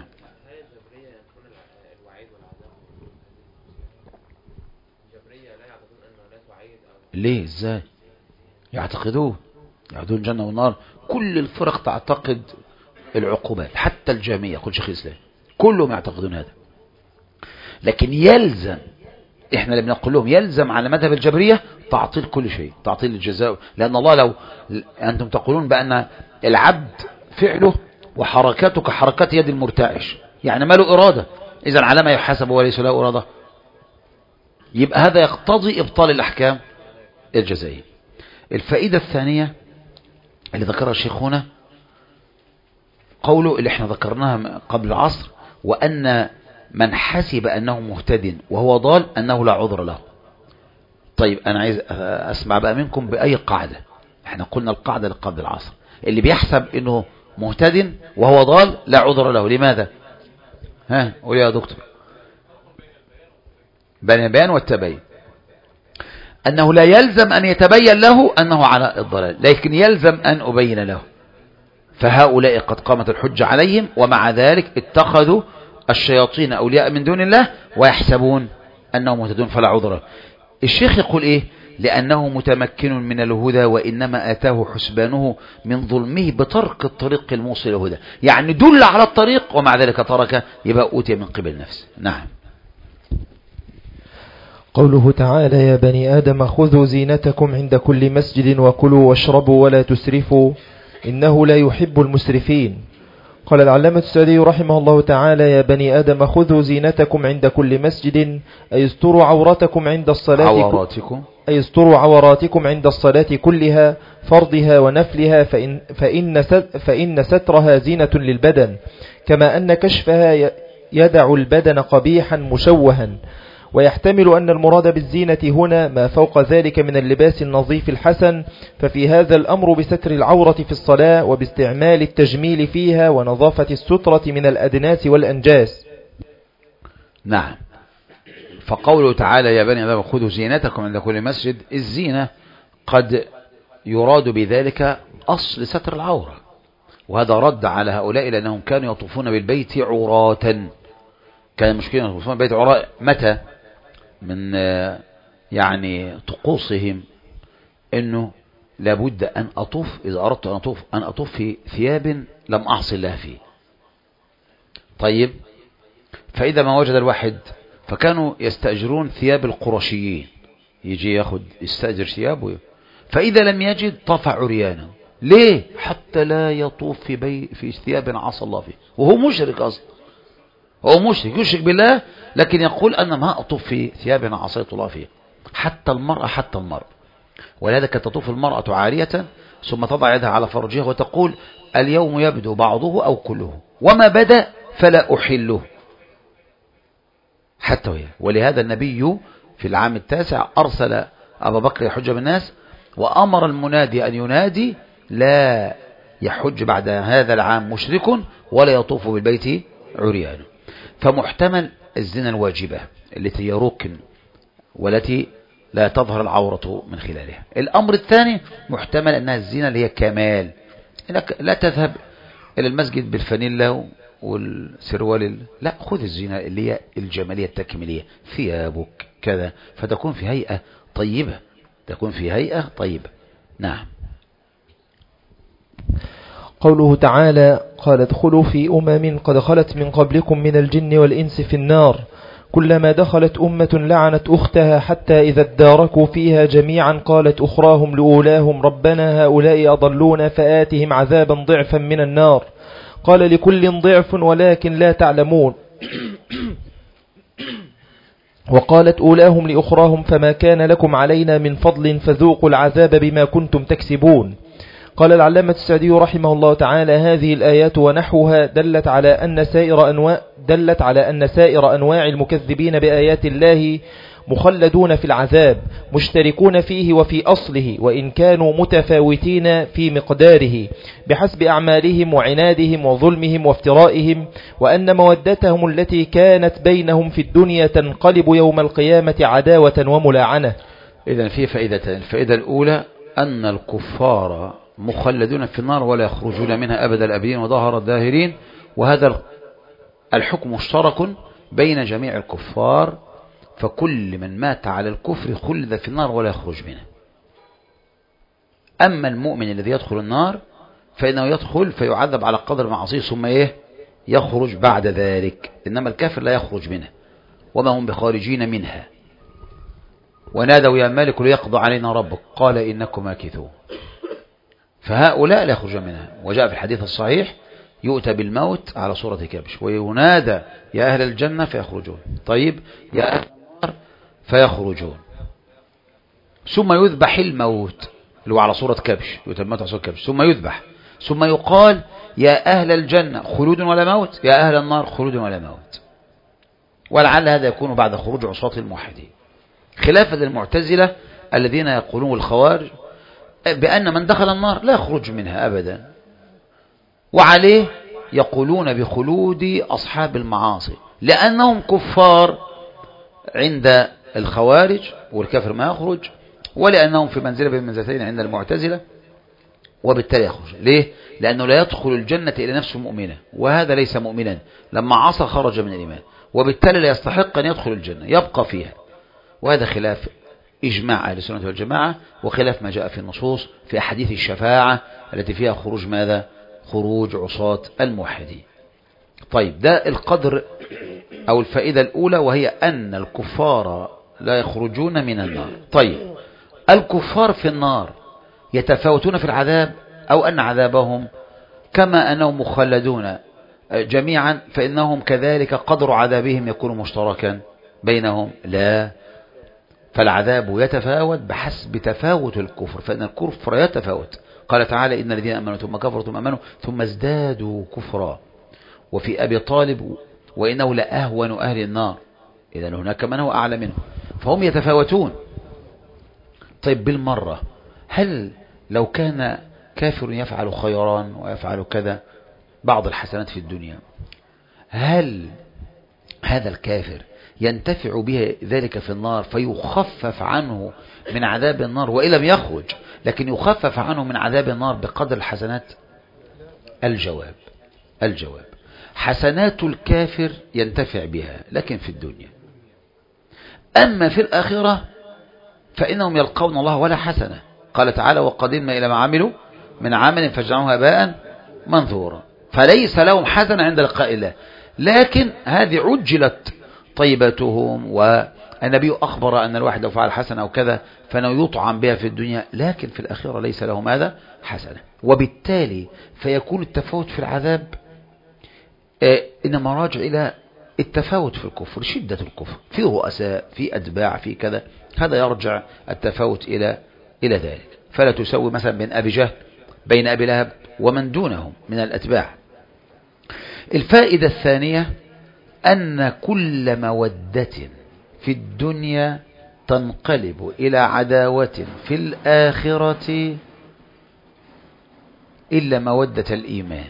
Speaker 1: ليه؟ ازاي يعتقدوه؟ يعتقدون الجنة والنار. كل الفرق تعتقد العقوبات، حتى الجامية يقول شيخ الإسلام كلهم يعتقدون هذا. لكن يلزم، احنا اللي بنقول لهم يلزم على مذهب الجبرية تعطيل كل شيء، تعطيل الجزاء. لأن الله لو أنتم تقولون بأن العبد فعله وحركاته كحركات يد المرتعش، يعني ما له إرادة، إذن على ما يحاسب وليس له إرادة، يبقى هذا يقتضي إبطال الأحكام الجزائية. الفائدة الثانية اللي ذكرها الشيخ هنا قوله اللي احنا ذكرناها قبل العصر، وأن من حسب أنه مهتد وهو ضال أنه لا عذر له. طيب أنا عايز أسمع بقى منكم بأي قاعدة. احنا قلنا القاعدة اللي قبل العصر، اللي بيحسب أنه مهتد وهو ضال لا عذر له. لماذا؟ ها قول يا دكتور. بين البيان والتبين، أنه لا يلزم أن يتبين له أنه على الضلال، لكن يلزم أن أبين له. فهؤلاء قد قامت الحجة عليهم، ومع ذلك اتخذوا الشياطين أولياء من دون الله ويحسبون أنهم مهتدون فلا عذر. الشيخ يقول إيه؟ لأنه متمكن من الهدى، وإنما آتاه حسبانه من ظلمه بترك الطريق الموصل الهدى. يعني دل على الطريق ومع ذلك ترك، يبقى أوتي من قبل نفسه. نعم.
Speaker 2: قوله تعالى: يا بني آدم خذوا زينتكم عند كل مسجد وكلوا واشربوا ولا تسرفوا إنه لا يحب المسرفين. قال العلامة السعدي رحمه الله تعالى: يا بني آدم خذوا زينتكم عند كل مسجد، أي استروا عورتكم عند الصلاة
Speaker 1: عوراتكم
Speaker 2: أي استروا عوراتكم عند الصلاة كلها فرضها ونفلها، فإن, فإن, فإن سترها زينة للبدن، كما أن كشفها يدع البدن قبيحا مشوها. ويحتمل أن المراد بالزينة هنا ما فوق ذلك من اللباس النظيف الحسن، ففي هذا الأمر بستر العورة في الصلاة وباستعمال التجميل فيها ونظافة السترة من الأدناس والأنجاس.
Speaker 1: نعم. فقوله تعالى: يا بني آدم خذوا زينتكم عند كل مسجد، الزينة قد يراد بذلك أصل ستر العورة، وهذا رد على هؤلاء لأنهم كانوا يطوفون بالبيت عراة. كان المشكلة يطوفون بالبيت عراة متى؟ من يعني طقوسهم أنه لابد أن أطوف، إذا أردت أن أطوف أن أطوف في ثياب لم أعصي الله فيه. طيب، فإذا ما وجد الواحد فكانوا يستأجرون ثياب القرشيين، يجي ياخد يستأجر ثيابه، فإذا لم يجد طاف عريانا. ليه؟ حتى لا يطوف في بي في ثياب عصى الله فيه، وهو مشرك أصلا، هو مشرك يشرك بالله، لكن يقول أنا ما أطوف في ثياب عصيت الله فيه. حتى المرأة حتى المرأة ولهذا كانت تطوف المرأة عارية ثم تضع يدها على فرجها وتقول: اليوم يبدو بعضه أو كله، وما بدأ فلا أحله حتى هي. ولهذا النبي في العام التاسع أرسل أبا بكر يحج بالناس، وأمر المنادي أن ينادي: لا يحج بعد هذا العام مشرك ولا يطوف بالبيت عريان. فمحتمل الزنا الواجبة التي هي ركن والتي لا تظهر العورة من خلالها. الأمر الثاني محتمل أنها الزنا اللي هي كمال، لا تذهب إلى المسجد بالفانيلا والسروال، لا، خذ الزنا اللي هي الجمالية التكميلية، ثيابك كذا، فتكون في هيئة طيبة، تكون في هيئة طيبة. نعم.
Speaker 2: قوله تعالى: قال ادخلوا في أمم قد خلت من قبلكم من الجن والإنس في النار، كلما دخلت أمة لعنت أختها حتى إذا اداركوا فيها جميعا قالت أخراهم لأولاهم ربنا هؤلاء أضلونا فآتهم عذابا ضعفا من النار، قال لكل ضعف ولكن لا تعلمون. وقالت أولاهم لأخراهم فما كان لكم علينا من فضل فذوقوا العذاب بما كنتم تكسبون. قال العلامة السعدي رحمه الله تعالى: هذه الآيات ونحوها دلت على أن سائر أنواع دلت على أن سائر أنواع المكذبين بآيات الله مخلدون في العذاب، مشتركون فيه وفي أصله، وإن كانوا متفاوتين في مقداره بحسب أعمالهم وعنادهم وظلمهم وافترائهم، وأن مودتهم التي كانت بينهم في الدنيا تنقلب يوم القيامة عداوة وملاعنة.
Speaker 1: إذن في فائدتين. الفائدة الأولى أن الكفار مخلدون في النار ولا يخرجون منها أبد الأبدين وظهر الداهرين، وهذا الحكم مشترك بين جميع الكفار، فكل من مات على الكفر خلد في النار ولا يخرج منها. أما المؤمن الذي يدخل النار فإنه يدخل فيعذب على قدر معصيه ثم إيه يخرج بعد ذلك، إنما الكافر لا يخرج منها وما هم بخارجين منها. ونادوا يا مالك ليقضى علينا ربك قال إنكم ماكثون. فهؤلاء لا يخرجون منها. وجاء في الحديث الصحيح: يؤتى بالموت على صورة كبش وينادى يا أهل الجنة فيخرجون، طيب يا أهل النار فيخرجون، ثم يذبح الموت اللي هو على صورة كبش، يتمت على صورة كبش، ثم يذبح، ثم يقال يا أهل الجنة خلود ولا موت، يا أهل النار خلود ولا موت. ولعل هذا يكون بعد خروج عصاة الموحدين، خلافا للمعتزلة الذين يقولون الخوارج بأن من دخل النار لا يخرج منها أبدا، وعليه يقولون بخلود أصحاب المعاصي لأنهم كفار عند الخوارج والكافر ما يخرج، ولأنهم في منزلة بين منزلتين عند المعتزلة، وبالتالي يخرج. ليه؟ لأنه لا يدخل الجنة إلى نفسه مؤمنة، وهذا ليس مؤمنا، لما عصى خرج من الإيمان، وبالتالي لا يستحق أن يدخل الجنة، يبقى فيها. وهذا خلاف إجماع أهل السنة والجماعة، وخلاف ما جاء في النصوص في أحاديث الشفاعة التي فيها خروج ماذا؟ خروج عصاة الموحدين. طيب، ده القدر أو الفائدة الأولى، وهي أن الكفار لا يخرجون من النار. طيب، الكفار في النار يتفاوتون في العذاب، أو أن عذابهم كما أنهم مخلدون جميعا فإنهم كذلك قدر عذابهم يكون مشتركا بينهم؟ لا، فالعذاب يتفاوت بحسب تفاوت الكفر، فإن الكفر يتفاوت. قال تعالى إن الذين أمنوا ثم كفروا ثم أمنوا ثم ازدادوا كفرا. وفي أبي طالب وإنه لأهون أهل النار، إذا هناك من هو أعلى منه، فهم يتفاوتون. طيب، بالمرة، هل لو كان كافر يفعل خيران ويفعل كذا بعض الحسنات في الدنيا، هل هذا الكافر ينتفع به ذلك في النار فيخفف عنه من عذاب النار، وإن لم يخرج لكن يخفف عنه من عذاب النار بقدر الحسنات؟ الجواب الجواب حسنات الكافر ينتفع بها لكن في الدنيا، أما في الآخرة فإنهم يلقون الله ولا حسنة. قال تعالى وقدمنا إلى ما عملوا من عمل فجعلوه هباء منثورا، فليس لهم حسنة عند لقاء الله، لكن هذه عجلت طيبتهم، والنبي أخبر أن الواحد لو فعل حسنة أو كذا فإنه يطعم بها في الدنيا، لكن في الآخرة ليس له ماذا؟ حسنة. وبالتالي فيكون التفاوت في العذاب إنما راجع إلى التفاوت في الكفر، شدة الكفر، في رؤساء، في أتباع، في كذا، هذا يرجع التفاوت إلى إلى ذلك. فلا تسوي مثلا بين أبي جهل بين أبي لهب ومن دونهم من الأتباع. الفائدة الثانية أن كل مودة في الدنيا تنقلب إلى عداوة في الآخرة إلا مودة الإيمان.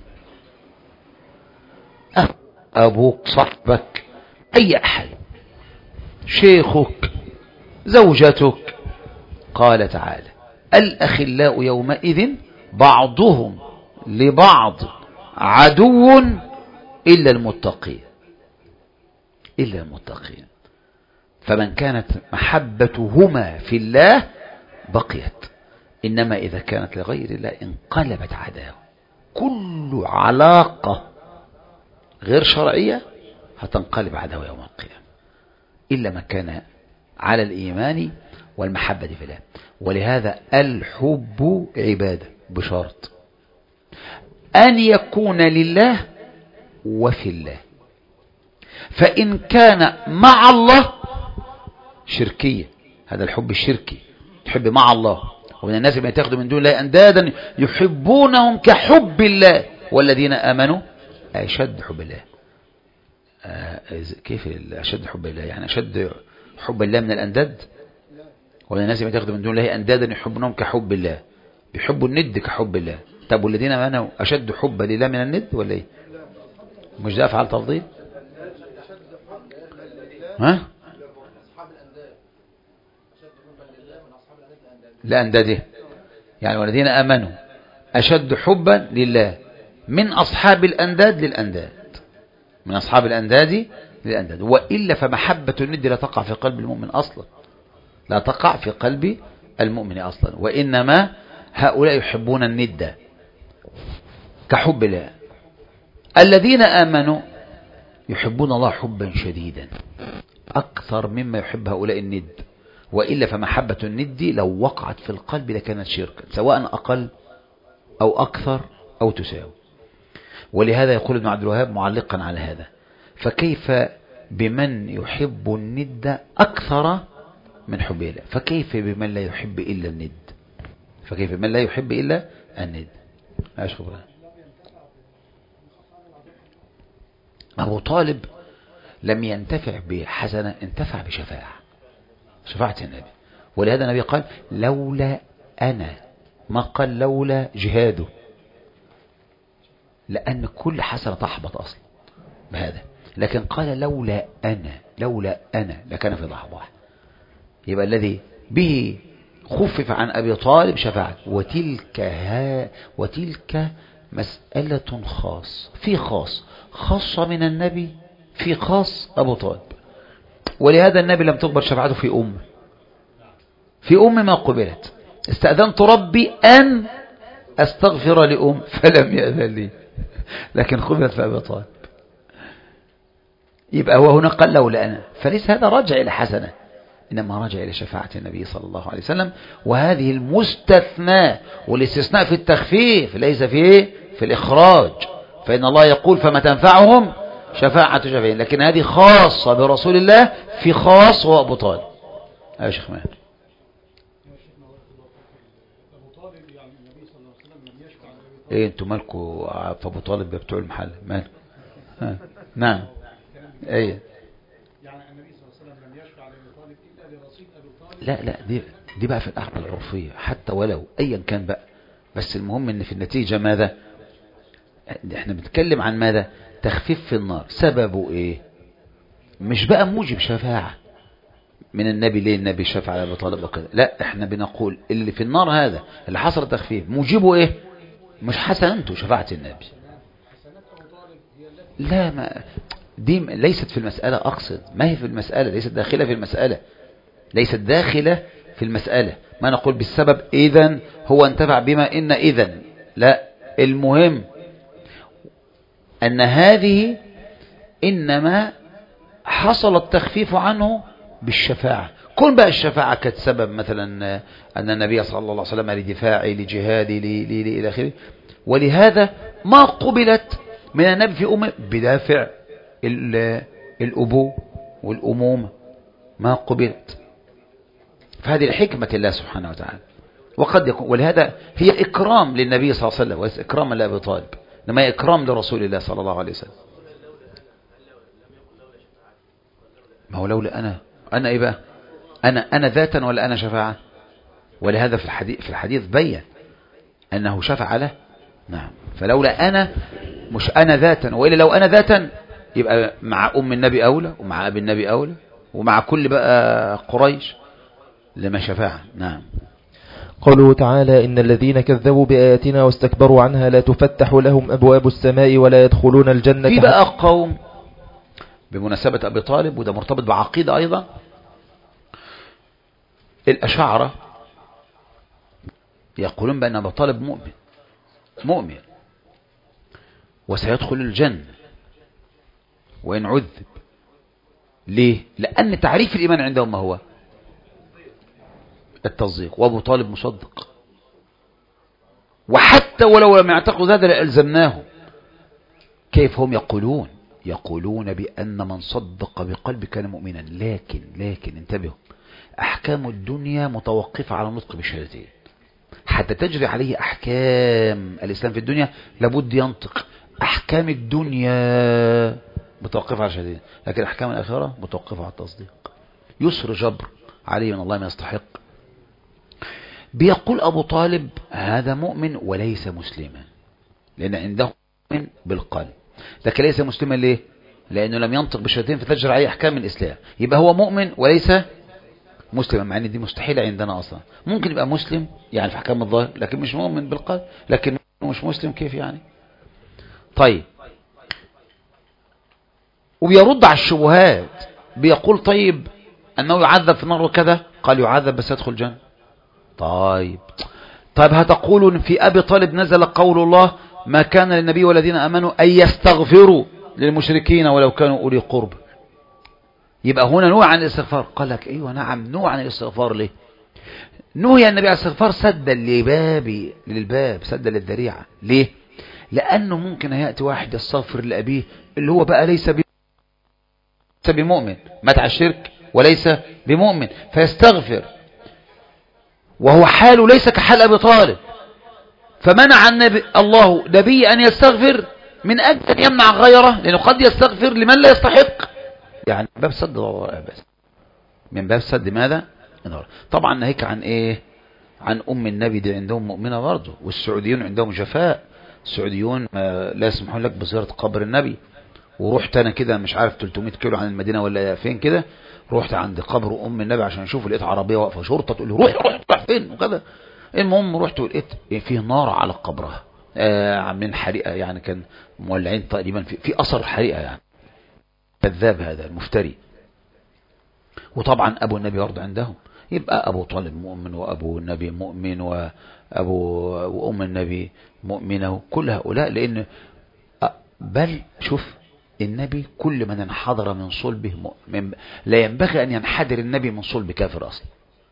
Speaker 1: أبوك، صاحبك، أي أحد، شيخك، زوجتك، قال تعالى الأخلاء يومئذ بعضهم لبعض عدو إلا المتقين إلا المتقين. فمن كانت محبتهما في الله بقيت، إنما إذا كانت لغير الله انقلبت عداوة. كل علاقة غير شرعية هتنقلب عداوة يوم القيامة، إلا من كان على الإيمان والمحبة في الله. ولهذا الحب عبادة بشرط أن يكون لله وفي الله، فإن كان مع الله شركية، هذا الحب الشركي، تحب مع الله. ومن الناس من يتخذوا من دون الله أندادا يحبونهم كحب الله والذين آمنوا أشد حب الله. آه كيف أشد حب الله؟ يعني أشد حب الله من الأنداد. ومن الناس من يتخذوا من دون الله أندادا يحبونهم كحب الله، بيحبوا الند كحب الله. طب والذين آمنوا أشد حب لله من الند ولا إيه؟ مش ده أفعال تفضيل؟ ها؟ لا أنداده، يعني والذين آمنوا أشد حبا لله من أصحاب الأنداد للأنداد، من أصحاب الأنداد للأنداد. وإلا فمحبة الند لا تقع في قلب المؤمن أصلا، لا تقع في قلب المؤمن أصلا، وإنما هؤلاء يحبون الند كحب الله. الذين آمنوا يحبون الله حبا شديدا أكثر مما يحب هؤلاء الند. وإلا فمحبة الند لو وقعت في القلب لكانت شركا، سواء أقل أو أكثر أو تساوي. ولهذا يقول ابن عبد الوهاب معلقا على هذا: فكيف بمن يحب الند أكثر من حب الله، فكيف بمن لا يحب إلا الند؟ فكيف من لا يحب إلا الند. ماشي خبرا. أبو طالب لم ينتفع بحسنة، انتفع بشفاعة، شفاعة النبي. ولهذا النبي قال لولا أنا، ما قال لولا جهاده، لأن كل حسنة تحبط أصلا بهذا، لكن قال لولا أنا، لولا أنا لكان في ضحضاح. يبقى الذي به خفف عن أبي طالب شفاعة. وتلك ها وتلك مسألة خاص في خاص، خاصة من النبي في خاص أبو طالب. ولهذا النبي لم تقبل شفاعته في أمه، في أم ما قبلت. استأذنت ربي أن أستغفر لأم فلم يأذن لي، لكن قبلت في أبي طالب. يبقى هو هنا قال لولا أنا، فليس هذا رجع إلى حسنة، إنما رجع إلى شفاعة النبي صلى الله عليه وسلم. وهذه المستثناء، والاستثناء في التخفيف ليس في في الإخراج، فإن الله يقول فما تنفعهم شفاعة شفيعين، لكن هذه خاصة برسول الله في خاص هو أبو طالب. يا شيخ ماهر. ايه انتوا مالكوا في ابو طالب بتوع المحل مال؟ نعم. ايه
Speaker 4: يعني النبي صلى الله عليه وسلم لم يشفع لابي طالب الا لرصيد ابي طالب.
Speaker 1: لا لا، دي دي بقى في الاحكام العرفيه، حتى ولو ايا كان بقى، بس المهم ان في النتيجه ماذا؟ احنا بنتكلم عن ماذا؟ تخفيف في النار. سببه ايه؟ مش بقى موجب شفاعه من النبي، ليه النبي شفع على ابي طالب وكذا، لا، احنا بنقول اللي في النار هذا اللي حصل تخفيف موجبه ايه؟ مش حسنته شفاعة النبي. لا، ما دي ليست في المسألة، أقصد ما هي في المسألة، ليست داخلة في المسألة، ليست داخلة في المسألة. ما نقول بالسبب إذن هو انتفع بما إن إذن، لا، المهم أن هذه إنما حصل التخفيف عنه بالشفاعة. كون بقى الشفاعة كانت سبب مثلا أن النبي صلى الله عليه وسلم لدفاعي لجهادي لي إلى آخره، ولهذا ما قبلت من النبي في أمه بدافع الأبو والأمومة، ما قبلت. فهذه الحكمة الله سبحانه وتعالى. وقد يكون، ولهذا هي إكرام للنبي صلى الله عليه وسلم وليس إكرام لأبي طالب، إنما إكرام لرسول الله صلى الله عليه وسلم. ما هو لولا أنا، أنا إيه بقى؟ أنا أنا ذاتا ولا أنا شفاعة؟ ولهذا في الحديث في الحديث بين أنه شفع له. نعم. فلولا أنا، مش أنا ذاتا، وإلا لو أنا ذاتا يبقى مع أم النبي أولى ومع أبي النبي أولى ومع كل بقى قريش لما شفاعة. نعم.
Speaker 2: قوله تعالى إن الذين كذبوا بآياتنا واستكبروا عنها لا تفتح لهم أبواب السماء ولا يدخلون الجنة.
Speaker 1: في بقى قوم بمناسبة أبي طالب، وده مرتبط بعقيدة أيضا، الأشاعرة يقولون بأن أبي طالب مؤمن مؤمن وسيدخل الجنة وإن عذب. ليه؟ لأن تعريف الإيمان عندهم ما هو؟ التصديق، وأبو طالب مصدق، وحتى ولو لم يعتقدوا هذا لألزمناه. كيف هم يقولون؟ يقولون بأن من صدق بقلب كان مؤمنا، لكن لكن انتبهوا، أحكام الدنيا متوقفة على النطق بالشهادتين. حتى تجري عليه أحكام الإسلام في الدنيا لابد ينطق. أحكام الدنيا متوقفة على الشهادتين، لكن أحكام الآخرة متوقفة على التصديق. يسر جبر عليه من الله ما يستحق. بيقول أبو طالب هذا مؤمن وليس مسلما، لأن عنده مؤمن بالقلب، لكن ليس مسلما. ليه؟ لأنه لم ينطق بالشهادتين فتجري عليه أحكام الإسلام. يبقى هو مؤمن وليس مسلما، مع ان دي مستحيلة عندنا اصلا. ممكن يبقى مسلم يعني في احكام الظاهر، لكن مش مؤمن بالقلب، لكن مش مسلم كيف يعني؟ طيب، وبيرد على الشبهات، بيقول طيب انه يعذب في النار وكذا، قال يعذب بس يدخل الجنة. طيب طيب هتقولون في ابي طالب نزل قول الله ما كان للنبي والذين امنوا ان يستغفروا للمشركين ولو كانوا اولي قرب. يبقى هنا نوع عن الاستغفار. قال لك ايوه نعم، نوع عن الاستغفار. ليه نهي النبي عليه الاستغفار؟ سدا لبابي للباب، سدا للذريعه. ليه؟ لانه ممكن ياتي واحد يستغفر لابيه اللي هو بقى ليس بمؤمن، مات على الشرك وليس بمؤمن، فيستغفر وهو حاله ليس كحال أبي طالب، فمنع النبي الله نبي أن يستغفر من أجل أن يمنع غيره، لأنه قد يستغفر لمن لا يستحق، يعني باب سد بس من باب سد ماذا؟ طبعا ناهيك عن إيه؟ عن أم النبي دي عندهم مؤمنة برضه، والسعوديون عندهم جفاء. السعوديون لا يسمحون لك بزيارة قبر النبي. ورحت أنا كده مش عارف ثلاثمائة كيلو عن المدينة ولا فين كده، رحت عند قبر أم النبي عشان أشوف، لقيت عربية واقفة شرطة تقول لي روح روح روح فين وكذا. المهم رحت ولقيت فيه نار على قبرها، آه عاملين حريقة، يعني كان مولعين تقريبا في, في أثر حريقة، يعني كذاب هذا المفتري. وطبعا أبو النبي برضه عندهم، يبقى أبو طالب مؤمن وأبو النبي مؤمن وأبو وأم النبي مؤمنة، كل هؤلاء. لأن بل شوف النبي كل من انحدر من صلبه مؤمن، لا ينبغي أن ينحدر النبي من صلب كافر أصلا،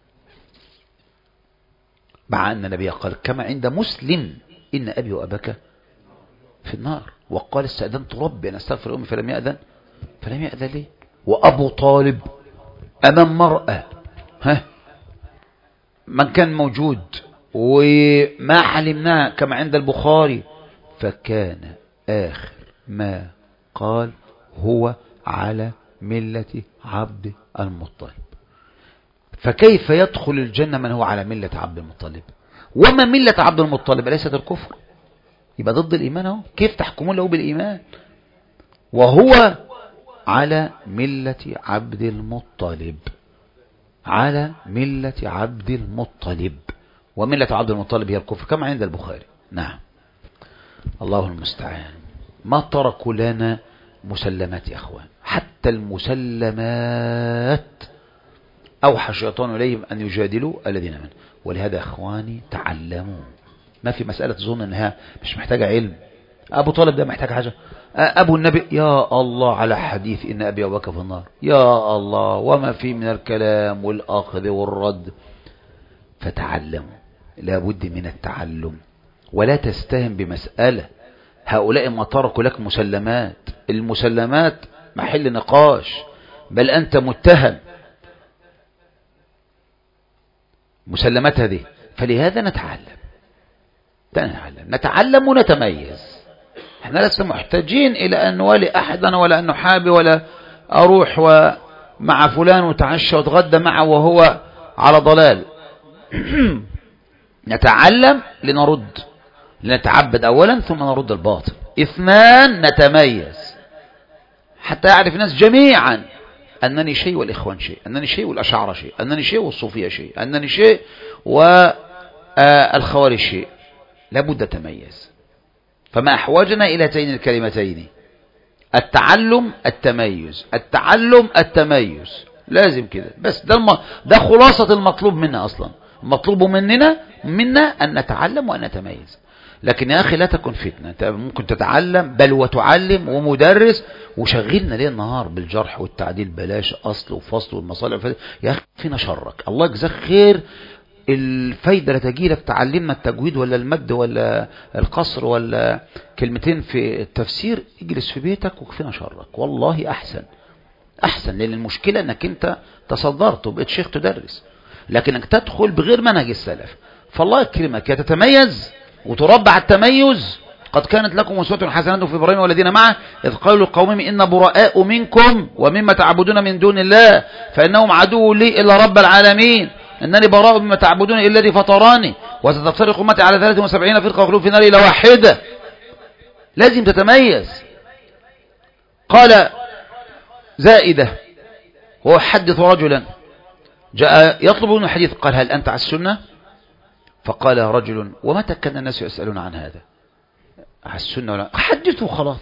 Speaker 1: مع أن النبي قال كما عند مسلم إن أبي وأباك في النار، وقال استأذنت ربي أن أستغفر أمي فلم يأذن فلم يأذن لي. وأبو طالب أمام مرأة، ها من كان موجود وما علمناه كما عند البخاري، فكان آخر ما قال هو على ملة عبد المطلب. فكيف يدخل الجنة من هو على ملة عبد المطلب؟ وما ملة عبد المطلب أليست الكفر؟ يبقى ضد الإيمان اهو. كيف تحكمون له بالإيمان وهو على ملة عبد المطلب؟ على ملة عبد المطلب، وملة عبد المطلب هي الكفر كما عند البخاري. نعم، الله المستعان. ما تركوا لنا مسلمات يا أخوان، حتى المسلمات أوحى الشيطان إليهم أن يجادلوا الذين آمنوا. ولهذا أخواني تعلموا، ما في مسألة تظن أنها مش محتاجة علم. أبو طالب ده محتاج حاجة؟ أبو النبي يا الله على حديث إن أبي وأباك في النار، يا الله وما في من الكلام والأخذ والرد. فتعلموا، لابد من التعلم، ولا تستهن بمسألة. هؤلاء ما تركوا لك مسلمات، المسلمات محل نقاش، بل أنت متهم مسلمات هذه. فلهذا نتعلم نتعلم نتعلم ونتميز. احنا لسه محتاجين إلى أن نوالي أحدا ولا أن نحابي ولا أروح ومع فلان وتعشى وتغدى معه وهو على ضلال. نتعلم لنرد، لنتعبد أولا ثم نرد الباطل. اثنان، نتميز حتى يعرف الناس جميعا أنني شيء والإخوان شيء، أنني شيء والأشاعرة شيء، أنني شيء والصوفية شيء، أنني شيء والخوارج شيء. لابد تميز. فما أحوجنا إلى هاتين الكلمتين: التعلم التميز، التعلم التميز. لازم كده بس. ده, الم... ده خلاصة المطلوب منا أصلا. المطلوب مننا منا أن نتعلم وأن نتميز. لكن يا أخي لا تكن فتنة. أنت ممكن تتعلم بل وتعلم ومدرس وشغلنا ليه النهار بالجرح والتعديل، بلاش أصل وفصل والمصالح. يا أخي فينا شرك، الله يجزاك خير. الفايدة لا تجيلك تعلمنا التجويد ولا المد ولا القصر ولا كلمتين في التفسير، اجلس في بيتك وكفينا شرك. والله أحسن أحسن، لأن المشكلة أنك أنت تصدرت وبقيت شيخ تدرس، لكنك تدخل بغير منهج السلف. فالله يكرمك يا تتميز وتربى على التميز. قد كانت لكم أسوة حسنة في إبراهيم والذين معه إذ قالوا لقومهم إن براء منكم ومما تعبدون من دون الله فإنهم عدو لي إلا رب العالمين أنني براء مما تعبدون إلا الذي فطراني وستفترق أمتي على ثلاث وسبعين فرقة ويخلدون في نار إلا واحدة. لازم تتميز. قال زائدة وهو حدث رجلا جاء يطلب منه الحديث، قال هل أنت على السنة؟ فقال رجل ومتى كان الناس يسألون عن هذا؟ على السنة ولا حدثوا خلاص.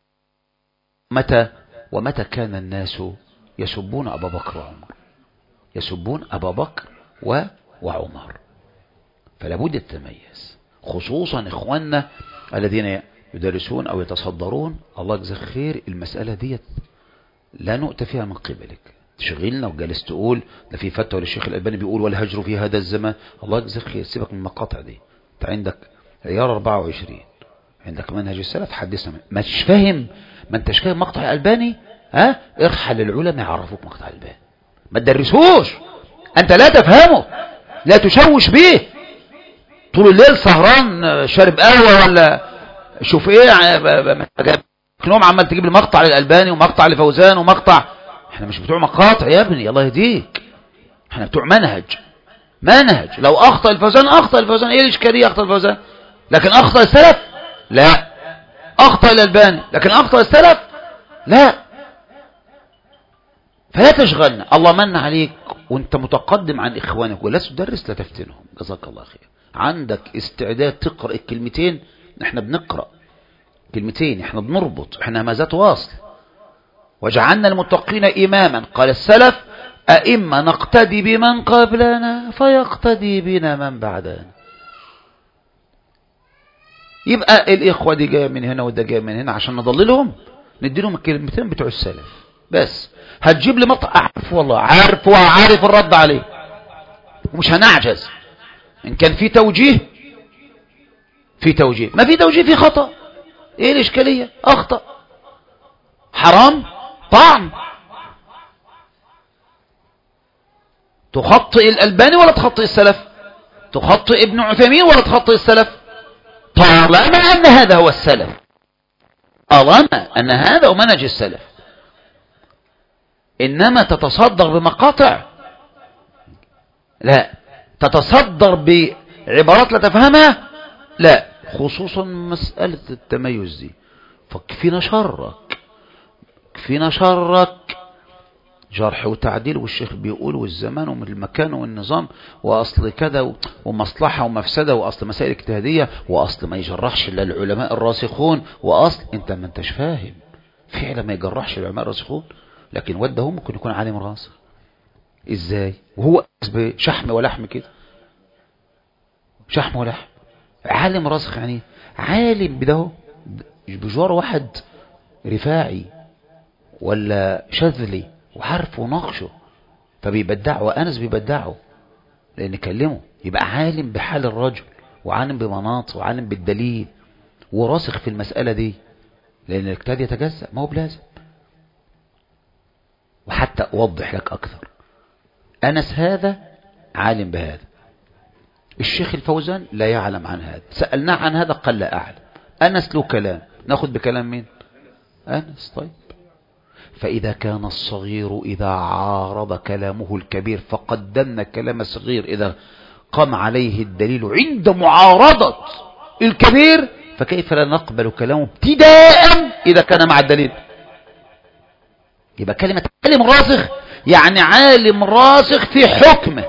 Speaker 1: متى ومتى كان الناس يسبون أبا بكر وعمر، يسبون أبا بكر و... وعمر. فلا بد التميز، خصوصا إخواننا الذين يدرسون أو يتصدرون. الله يجزاك خير. المسألة دي لا نؤتى فيها من قبلك، تشغلنا وجالس تقول ده في فتوى للشيخ الألباني بيقول والهجر في هذا الزمان. الله يجزاك خير، سيبك من المقاطع دي. انت عندك عيار أربعة وعشرين، عندك منهج السلف، حدثنا. ما تش فاهم، ما انتش فاهم مقطع الألباني، ها ارحل العلماء يعرفوك مقطع الألباني، ما تدرسوش، انت لا تفهمه. لا تشوش به طول الليل سهران شارب قهوة ولا شوف ايه نوم عمال تجيب لي مقطع للألباني ومقطع لفوزان ومقطع. احنا مش بتوع مقاطع يا ابني الله يهديك، احنا بتوع منهج. منهج لو اخطأ الفوزان اخطأ الفوزان، ايه الاشكالية اخطأ الفوزان؟ لكن اخطأ السلف لا. اخطأ الألباني لكن اخطأ السلف لا. فلا تشغلنا. الله من عليك وانت متقدم عن اخوانك ولا تدرس لا تفتنهم. جزاك الله خير. عندك استعداد تقرأ الكلمتين، احنا بنقرأ كلمتين، احنا بنربط، احنا همزات واصل. وجعلنا المتقين إماما. قال السلف أئمة نقتدي بمن قبلنا فيقتدي بنا من بعدنا. يبقى الإخوة دي جاية من هنا وده جاية من هنا، عشان نضللهم ندي لهم الكلمتين بتوع السلف بس. هتجيب لي مطلع أعرف والله عارف وعارف الرد عليه ومش هنعجز. إن كان في توجيه في توجيه، ما في توجيه في خطأ. ايه الاشكالية؟ اخطأ حرام طعم. تخطئ الألباني ولا تخطئ السلف؟ تخطئ ابن عثيمين ولا تخطئ السلف؟ طالما أن هذا هو السلف، طالما أن هذا هو منهج السلف. إنما تتصدر بمقاطع لا، تتصدر بعبارات لا تفهمها لا، خصوصا مسألة التميز دي. فكفينا شرك، كفينا شرك جرح وتعديل والشيخ بيقول والزمان ومن المكان والنظام وأصل كذا ومصلحة ومفسدة وأصل مسائل اجتهادية وأصل ما يجرحش إلا العلماء الراسخون وأصل انت ما انتش فاهم. فعلا ما يجرحش العلماء الراسخون، لكن وده هو ممكن يكون عالم راسخ. ازاي وهو شحم ولحم كده؟ شحم ولحم. عالم راسخ يعني عالم بده بجوار واحد رفاعي ولا شاذلي وعارفه وناقشه فبيبدعه، وأنس بيبدعه لأن كلمه. يبقى عالم بحال الرجل وعالم بمناط وعالم بالدليل وراسخ في المسألة دي، لأن الكتاب يتجزأ ما هو بلازم. وحتى أوضح لك أكثر، أنس هذا عالم بهذا، الشيخ الفوزان لا يعلم عن هذا، سألناه عن هذا قال لا أعلم. أنس له كلام، ناخد بكلام مين؟ أنس. طيب فإذا كان الصغير إذا عارض كلامه الكبير فقدمنا كلام الصغير إذا قام عليه الدليل عند معارضة الكبير، فكيف لا نقبل كلامه ابتداء إذا كان مع الدليل؟ يبقى كلمة عالم راسخ يعني عالم راسخ في حكمه،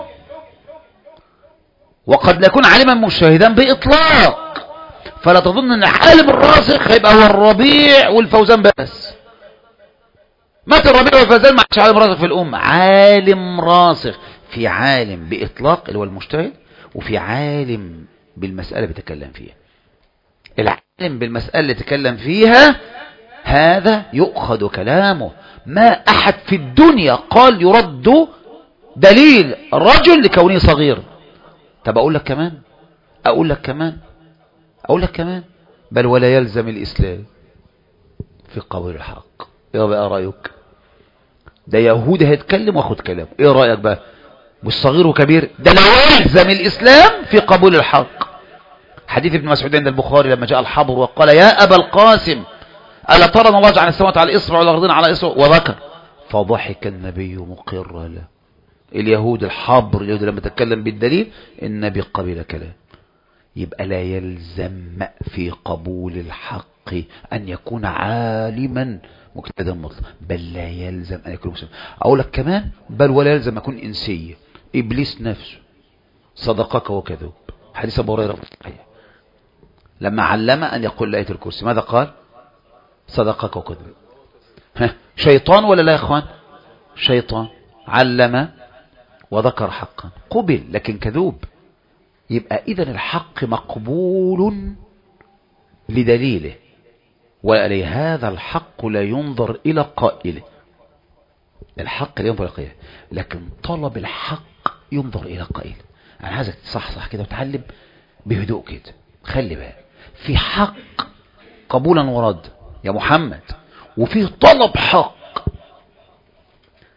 Speaker 1: وقد لا يكون عالما مشاهدا بإطلاق. فلا تظن أن العالم الراسخ هيبقى هو الربيع والفوزان بس. متى الربيع والفوزان ما عادش عالم راسخ في الأمة؟ عالم راسخ في عالم بإطلاق اللي هو المجتهد، وفي عالم بالمسألة بيتكلم فيها. العالم بالمسألة اللي تكلم فيها هذا يؤخذ كلامه. ما أحد في الدنيا قال يرد دليل الرجل لكونه صغير. طب أقول لك كمان أقول لك كمان أقول لك كمان بل ولا يلزم الإسلام في قول الحق. إيه بقى رأيك؟ ده يهودي هيتكلم واخد كلامه. إيه رأيك بقى؟ مش صغير وكبير، ده لا يلزم الإسلام في قبول الحق. حديث ابن مسعود عند البخاري لما جاء الحبر وقال يا أبا القاسم ألا ترى أن الله جعل السماوات على إصبع والأرضين على إصبع، وذكر فضحك النبي مقرا له. اليهود الحبر اليهود لما تتكلم بالدليل النبي قبل كلام. يبقى لا يلزم في قبول الحق أن يكون عالما مجتهدا مطلق، بل لا يلزم أن يكون مسلما. أقول لك كمان بل ولا يلزم أن يكون إنسية. إبليس نفسه صدقك وكذوب. حديث أبو هريرة لما علم أن يقول آية الكرسي ماذا قال؟ صدقك وكذوب. شيطان ولا لا يا إخوان؟ شيطان علم وذكر حقا قبل لكن كذوب. يبقى إذن الحق مقبول لدليله، ولهذا الحق لا ينظر إلى قائله. الحق لا ينظر إلى قائله، لكن طلب الحق ينظر إلى قائله. أنا عايزك تصحصح كده وتعلم بهدوء كده. خلي بالك في حق قبولا ورد يا محمد، وفي طلب حق.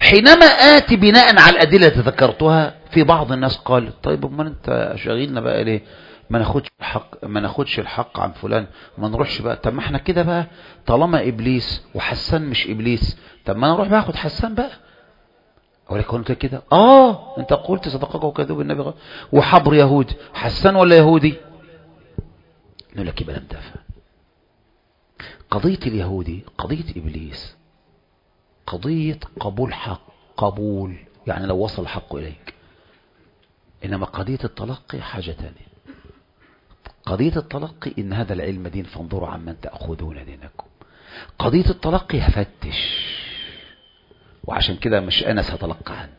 Speaker 1: حينما آتي بناء على الأدلة التي ذكرتها، في بعض الناس قال طيب امال انت شاغلنا بقى ليه؟ ما ناخدش الحق ما ناخدش الحق عن فلان، ما نروحش بقى. طب ما احنا كده بقى، طالما ابليس وحسان مش ابليس، طب ما نروح بقى اخد حسان بقى. اقول لك انت كده اه انت قلت صدقك وكذوب النبي غير. وحبر يهودي، حسان ولا يهودي؟ نقول لك يبقى لم تفهم. قضية اليهودي قضية ابليس قضية قبول حق، قبول يعني لو وصل الحق اليك. انما قضية التلقي حاجة ثانية. قضية التلقي إن هذا العلم دين فانظروا عمن تأخذون دينكم. قضية التلقي هفتش، وعشان كده مش أنس هتلقى عنه.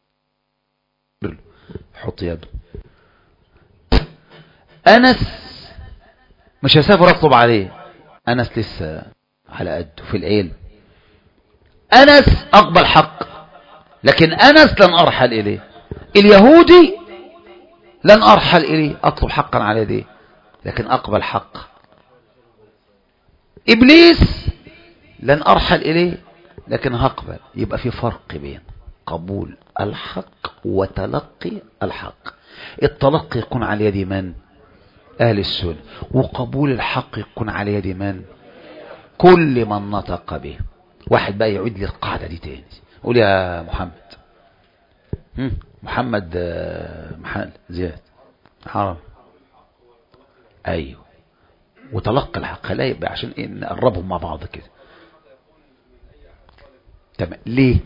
Speaker 1: حط يده. أنس مش هسافر أطلب عليه، أنس لسه على قده في العلم. أنس أقبل حق، لكن أنس لن أرحل إليه. اليهودي لن أرحل إليه أطلب حقا على يديه، لكن أقبل حق. إبليس لن أرحل إليه لكن هقبل. يبقى في فرق بين قبول الحق وتلقي الحق. التلقي يكون على يد من؟ أهل السنة. وقبول الحق يكون على يد من؟ كل من نطق به. واحد بقى يعيد لي القاعدة دي تاني. قول يا محمد. محمد محمد زياد حرام. ايوه. وتلقى الحق. لا يبقى عشان ايه نقربهم مع بعض كده. تمام. ليه؟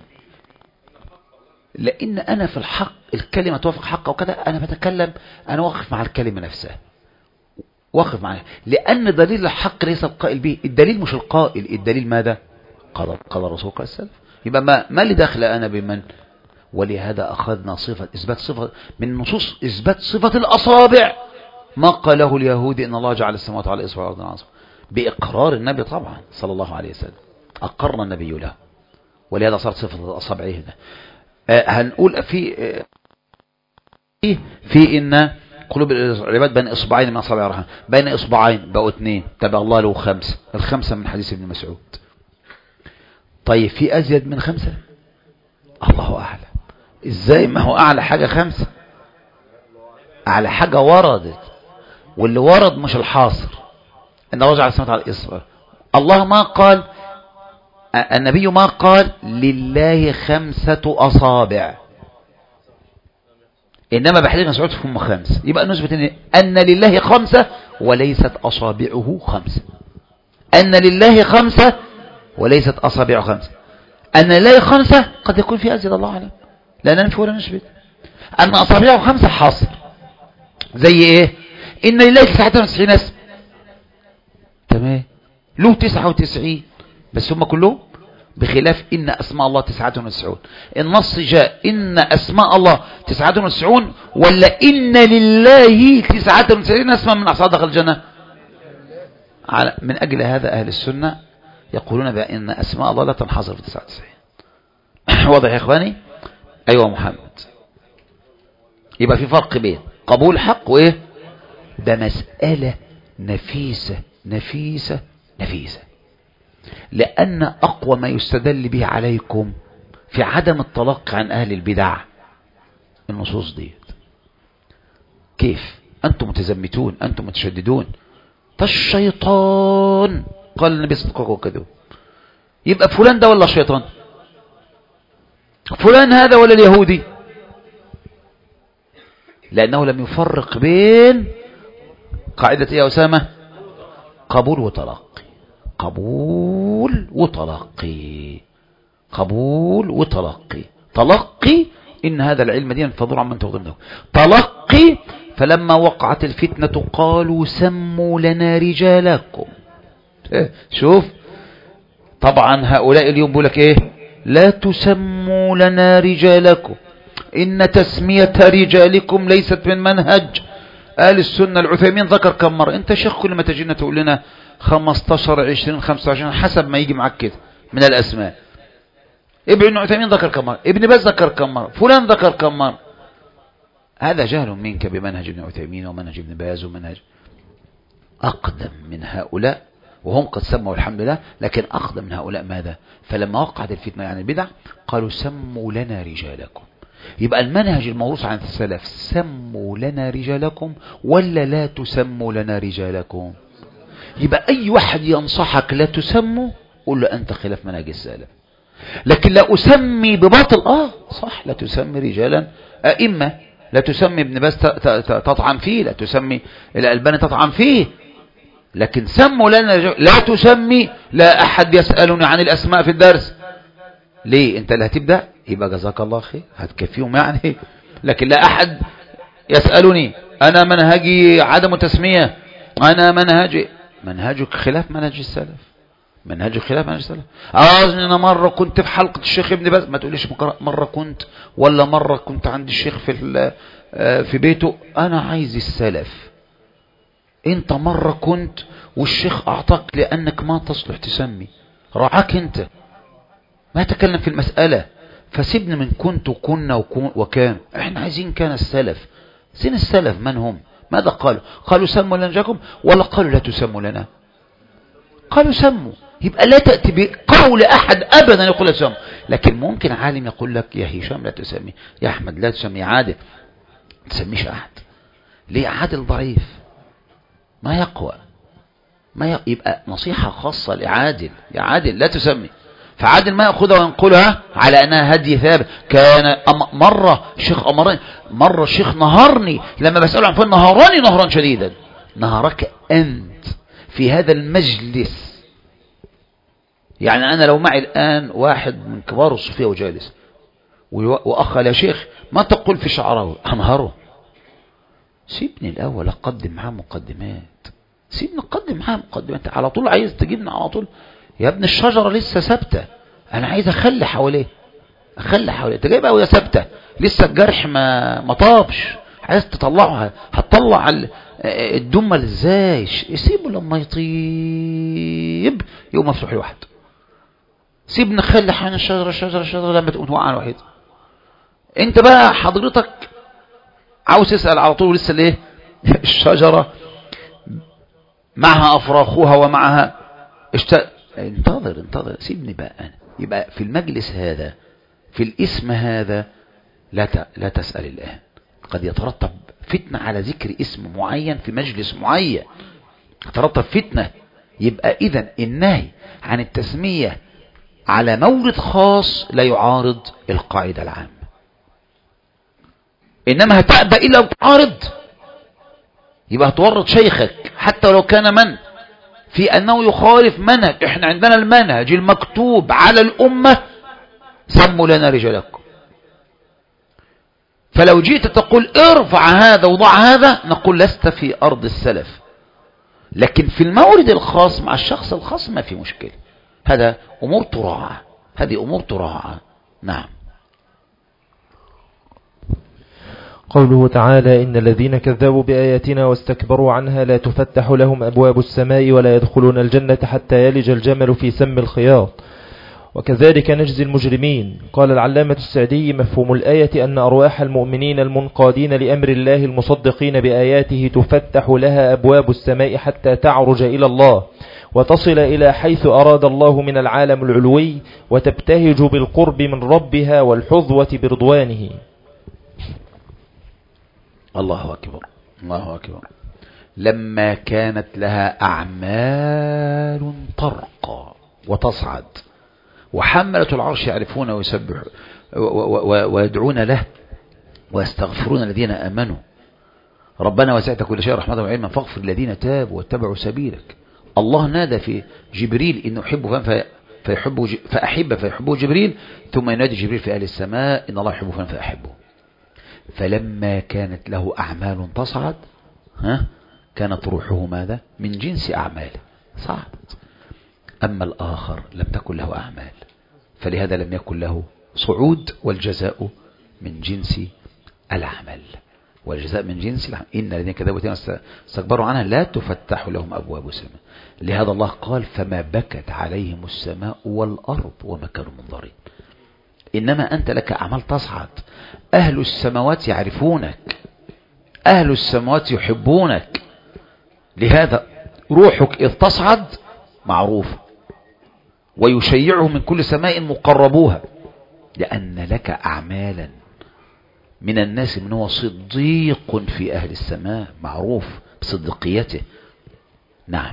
Speaker 1: لان انا في الحق الكلمة توافق حق او كده، انا بتكلم انا واقف مع الكلمة نفسها، واقف معها، لان دليل الحق ليس القائل به. الدليل مش القائل، الدليل ماذا؟ قال قال الرسول قال السلف. يبقى ما ما اللي دخل انا بمن؟ ولهذا اخذنا صفة اثبات صفة من نصوص اثبات صفة الاصابع. ما قاله اليهود ان الله جعل السماوات على اصبع والارض على اصبع، باقرار النبي طبعا صلى الله عليه وسلم، اقر النبي له، ولهذا صارت صفة الاصابع هنا. آه هنقول في آه في ان قلوب العباد بين اصبعين من اصابع الرحمن، بين اصبعين بقوا اثنين، تبع الله له خمسه، الخمسه من حديث ابن مسعود. طيب في ازيد من خمسه؟ الله اعلم. ازاي؟ ما هو اعلى حاجه خمسه، اعلى حاجه وردت، واللي ورد مش الحاصر. ان الله جعل السماوات على الاصبع. الله ما قال، النبي ما قال لله خمسه اصابع، انما بحديث مسعود هم خمس. يبقى نثبت ان لله خمسه وليست اصابعه خمسه. ان لله خمسه وليست اصابعه خمسه. ان لله خمسه قد يكون في ازيد، الله اعلم، لا ننفي ولا نثبت. ان اصابعه خمسه حاصر. زي ايه؟ ان لله تسعة وتسعين اسم، تمام، له تسعة وتسعين بس هم كلهم، بخلاف ان اسماء الله تسعة وتسعون. النص جاء ان اسماء الله تسعة وتسعون ولا ان لله تسعة وتسعين اسما من اعصاب دخل الجنه. على من اجل هذا اهل السنه يقولون بان اسماء الله لا تنحصر في تسعة وتسعين. واضح يا اخواني؟ ايوه محمد. يبقى في فرق بين قبول حق وايه؟ ده مساله نفيسه نفيسه نفيسه. لأن أقوى ما يستدل به عليكم في عدم التلقي عن أهل البدع النصوص دي. كيف؟ أنتم متزمتون، أنتم متشددون، فالشيطان قال النبي صلى الله عليه وسلم. يبقى فلان ده ولا الشيطان؟ فلان هذا ولا اليهودي؟ لأنه لم يفرق بين قاعدة إيه يا أسامة؟ قبول وتلقي. قبول وتلقي، قبول وتلقي. تلقي إن هذا العلم دين فانظروا عمن تأخذونه. تلقي فلما وقعت الفتنة قالوا سموا لنا رجالكم. شوف طبعا هؤلاء اليوم بيقول لك ايه؟ لا تسموا لنا رجالكم، إن تسمية رجالكم ليست من منهج أهل السنة. العثيمين ذكر كم مرة؟ انت شيخ كل ما تجينا تقول لنا خمستاشر عشرين خمسة وعشرين حسب ما يجي معك كده من الأسماء. ابن عثيمين ذكر كم مرة، ابن باز ذكر كم مرة، فلان ذكر كم مرة. هذا جهل منك بمنهج ابن عثيمين ومنهج ابن باز ومنهج أقدم من هؤلاء. وهم قد سموا الحمد لله، لكن أقدم من هؤلاء ماذا؟ فلما وقعت الفتنة يعني البدع قالوا سموا لنا رجالكم. يبقى المنهج الموروث عن السلف سموا لنا رجالكم ولا لا تسموا لنا رجالكم؟ يبقى أي واحد ينصحك لا تسموا قل له أنت خلاف منهج السلف. لكن لا أسمي بباطل، آه صح، لا تسمي رجالا أئمة، لا تسمي ابن باز تطعن فيه، لا تسمي الألباني تطعن فيه، لكن سموا لنا رجال. لا تسمي، لا أحد يسألني عن الأسماء في الدرس. ليه؟ أنت اللي هتبدأ، يبقى جزاك الله خير هتكفيهم يعني. لكن لا أحد يسألني، أنا منهجي عدم تسمية، أنا منهجي، منهجك خلاف منهج السلف، منهجك خلاف منهج السلف. آه أنا مرة كنت في حلقة الشيخ ابن باز، ما تقوليش مرة كنت ولا مرة كنت عند الشيخ في في بيته، أنا عايز السلف. أنت مرة كنت والشيخ أعطاك لأنك ما تصلح تسمي، رعاك أنت، ما تكلم في المسألة. فسيبنا من كنت وكنا وكان، احنا عايزين كان السلف. سين السلف من هم؟ ماذا قالوا؟ قالوا سموا لنا رجالكم ولا قالوا لا تسموا لنا؟ قالوا سموا. يبقى لا تأتي بقول أحد أبدا يقول لا تسموا. لكن ممكن عالم يقول لك يا هشام لا تسمي، يا أحمد لا تسمي، يا عادل ما تسميش أحد. ليه؟ عادل ضعيف ما يقوى، ما ي... يبقى نصيحة خاصة لعادل، يا عادل لا تسمي. فعادل ما يأخذها وينقلها على أنها هدي ثابت. كان مرة شيخ أمرني، مرة شيخ نهرني لما بسأله عن فن، نهرني نهرا شديدا. نهرك أنت في هذا المجلس. يعني أنا لو معي الآن واحد من كبار الصوفية وجالس وأخل يا شيخ ما تقول في شعره، أنهره. سيبني الأول أقدم معاه مقدمات، سيبني أقدم معاه مقدمات. على طول عايز تجيبنا على طول؟ يا ابن الشجرة لسه ثابتة، أنا عايز أخلي حواليه، أخلي حواليه. أنت جايبها وهي ثابتة، لسه الجرح ما ما طابش، عايز تطلعها، هتطلع الدمل إزاي؟ سيبه لما يطيب يوم مفتوح لوحده. سيب نخلي حين الشجرة الشجرة الشجرة لما تقوم توقع الوحيد. أنت بقى حضرتك عاوز تسأل على طول لسه ليه الشجرة معها أفراخها ومعها اشت... انتظر انتظر سيبني بقى أنا. يبقى في المجلس هذا، في الاسم هذا، لا ت... لا تسأل الآن. قد يترتب فتنة على ذكر اسم معين في مجلس معين، يترتب فتنة. يبقى إذن النهي عن التسمية على مورد خاص لا يعارض القاعدة العامة، إنما هتأبى إلا تعارض، يبقى هتورط شيخك حتى لو كان من في أنه يخالف منهج. إحنا عندنا المنهج المكتوب على الأمة سموا لنا رجالكم. فلو جئت تقول ارفع هذا وضع هذا، نقول لست في أرض السلف. لكن في المورد الخاص مع الشخص الخاص ما في مشكلة. هذا أمور تراعى، هذه أمور تراعى. نعم.
Speaker 2: قوله تعالى إن الذين كذبوا بآياتنا واستكبروا عنها لا تفتح لهم أبواب السماء ولا يدخلون الجنة حتى يلج الجمل في سم الخياط وكذلك نجزي المجرمين. قال العلامة السعدي مفهوم الآية أن أرواح المؤمنين المنقادين لأمر الله المصدقين بآياته تفتح لها أبواب السماء حتى تعرج إلى الله وتصل إلى حيث أراد الله من العالم العلوي وتبتهج بالقرب من ربها والحظوة برضوانه.
Speaker 1: الله أكبر الله أكبر. لما كانت لها أعمال ترقى وتصعد وحملة العرش يعرفون ويسبحون ويدعون له ويستغفرون الذين آمنوا ربنا وسعت كل شيء رحمة وعلما فاغفر الذين تابوا واتبعوا سبيلك. الله نادى في جبريل إنه يحب فيحب فأحب فيحبه جبريل، ثم ينادي جبريل في أهل السماء إن الله يحب فأحبه. فلما كانت له أعمال تصعد ها كانت روحه ماذا؟ من جنس أعماله صعدت. أما الآخر لم تكن له أعمال، فلهذا لم يكن له صعود، والجزاء من جنس العمل، والجزاء من جنس العمل. إن الذين كذبوا استكبروا عنها لا تفتح لهم أبواب السماء. لهذا الله قال فما بكت عليهم السماء والأرض وما كانوا منظرين. إنما أنت لك أعمال تصعد، أهل السماوات يعرفونك، أهل السماوات يحبونك، لهذا روحك إذ تصعد معروفة، ويشيعه من كل سماء مقربوها، لأن لك أعمالا من الناس من هو صديق في أهل السماء، معروف بصدقيته. نعم.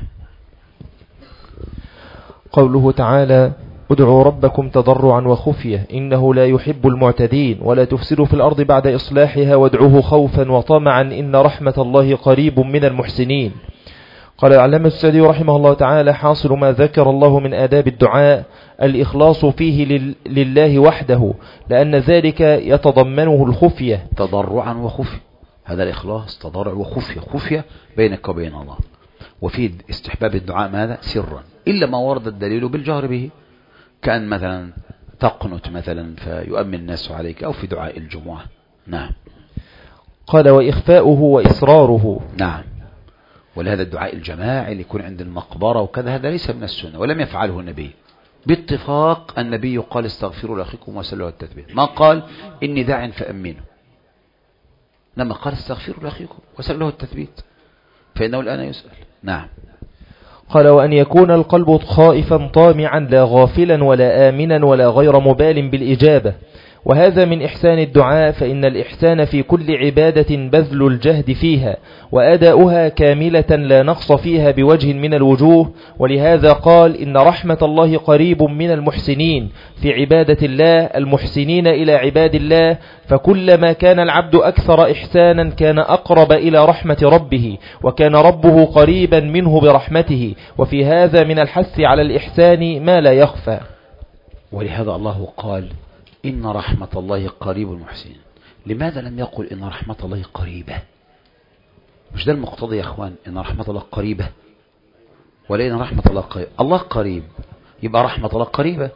Speaker 2: قوله تعالى: ادعوا ربكم تضرعا وخفية إنه لا يحب المعتدين ولا تفسدوا في الأرض بعد إصلاحها وادعوه خوفا وطمعا إن رحمة الله قريب من المحسنين. قال العلامة السعدي رحمه الله تعالى: حاصل ما ذكر الله من آداب الدعاء الإخلاص فيه لله وحده، لأن ذلك يتضمنه الخفية.
Speaker 1: تضرعا وخفية، هذا الإخلاص تضرع وخفية، خفية بينك وبين الله. وفي استحباب الدعاء ماذا؟ سرا، إلا ما ورد الدليل بالجهر به، كأن مثلا تقنت مثلا فيؤمن الناس عليك، أو في دعاء الجمعة. نعم.
Speaker 2: قال: وإخفاؤه وإصراره.
Speaker 1: نعم. ولهذا الدعاء الجماعي اللي يكون عند المقبرة وكذا، هذا ليس من السنة ولم يفعله النبي باتفاق. النبي قال: استغفروا لأخيكم وسلوا التثبيت، ما قال إني داع فأمنوا، لما قال استغفروا لأخيكم وسلوا التثبيت، فإنه الآن يسأل. نعم.
Speaker 2: قال: وأن يكون القلب خائفا طامعا لا غافلا ولا آمنا ولا غير مبال بالإجابة، وهذا من إحسان الدعاء، فإن الإحسان في كل عبادة بذل الجهد فيها وأداؤها كاملة لا نقص فيها بوجه من الوجوه. ولهذا قال: إن رحمة الله قريب من المحسنين، في عبادة الله المحسنين إلى عباد الله. فكلما كان العبد أكثر إحسانا كان أقرب إلى رحمة ربه، وكان ربه قريبا منه برحمته. وفي هذا من الحث على الإحسان ما لا يخفى.
Speaker 1: ولهذا الله قال: إن رحمة الله قريب المحسنين. لماذا لم يقل إن رحمة الله قريبة؟ مش ده المقتضي يا أخوان؟ إن رحمة الله قريبة، ولا إن رحمة الله قريب؟ الله قريب، يبقى رحمة الله قريبة.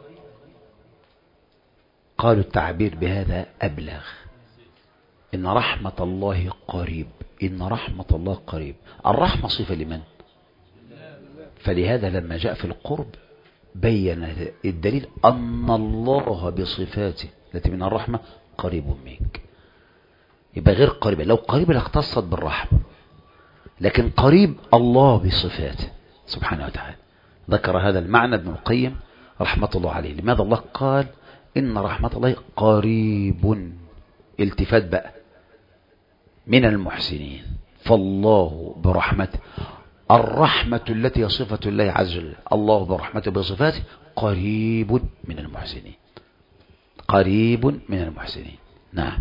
Speaker 1: قالوا التعبير بهذا أبلغ. إن رحمة الله قريب، إن رحمة الله قريب. الرحمة صفة لمن؟ فلهذا لما جاء في القرب بين الدليل أن الله بصفاته التي من الرحمة قريب منك. يبقى غير قريب، لو قريب لاختصت بالرحمة، لكن قريب الله بصفاته سبحانه وتعالى. ذكر هذا المعنى ابن القيم رحمة الله عليه. لماذا الله قال إن رحمة الله قريب؟ التفات بقى، من المحسنين، فالله برحمته، الرحمة التي صفة الله عز وجل، الله برحمته بصفاته قريب من المحسنين، قريب من المحسنين. نعم.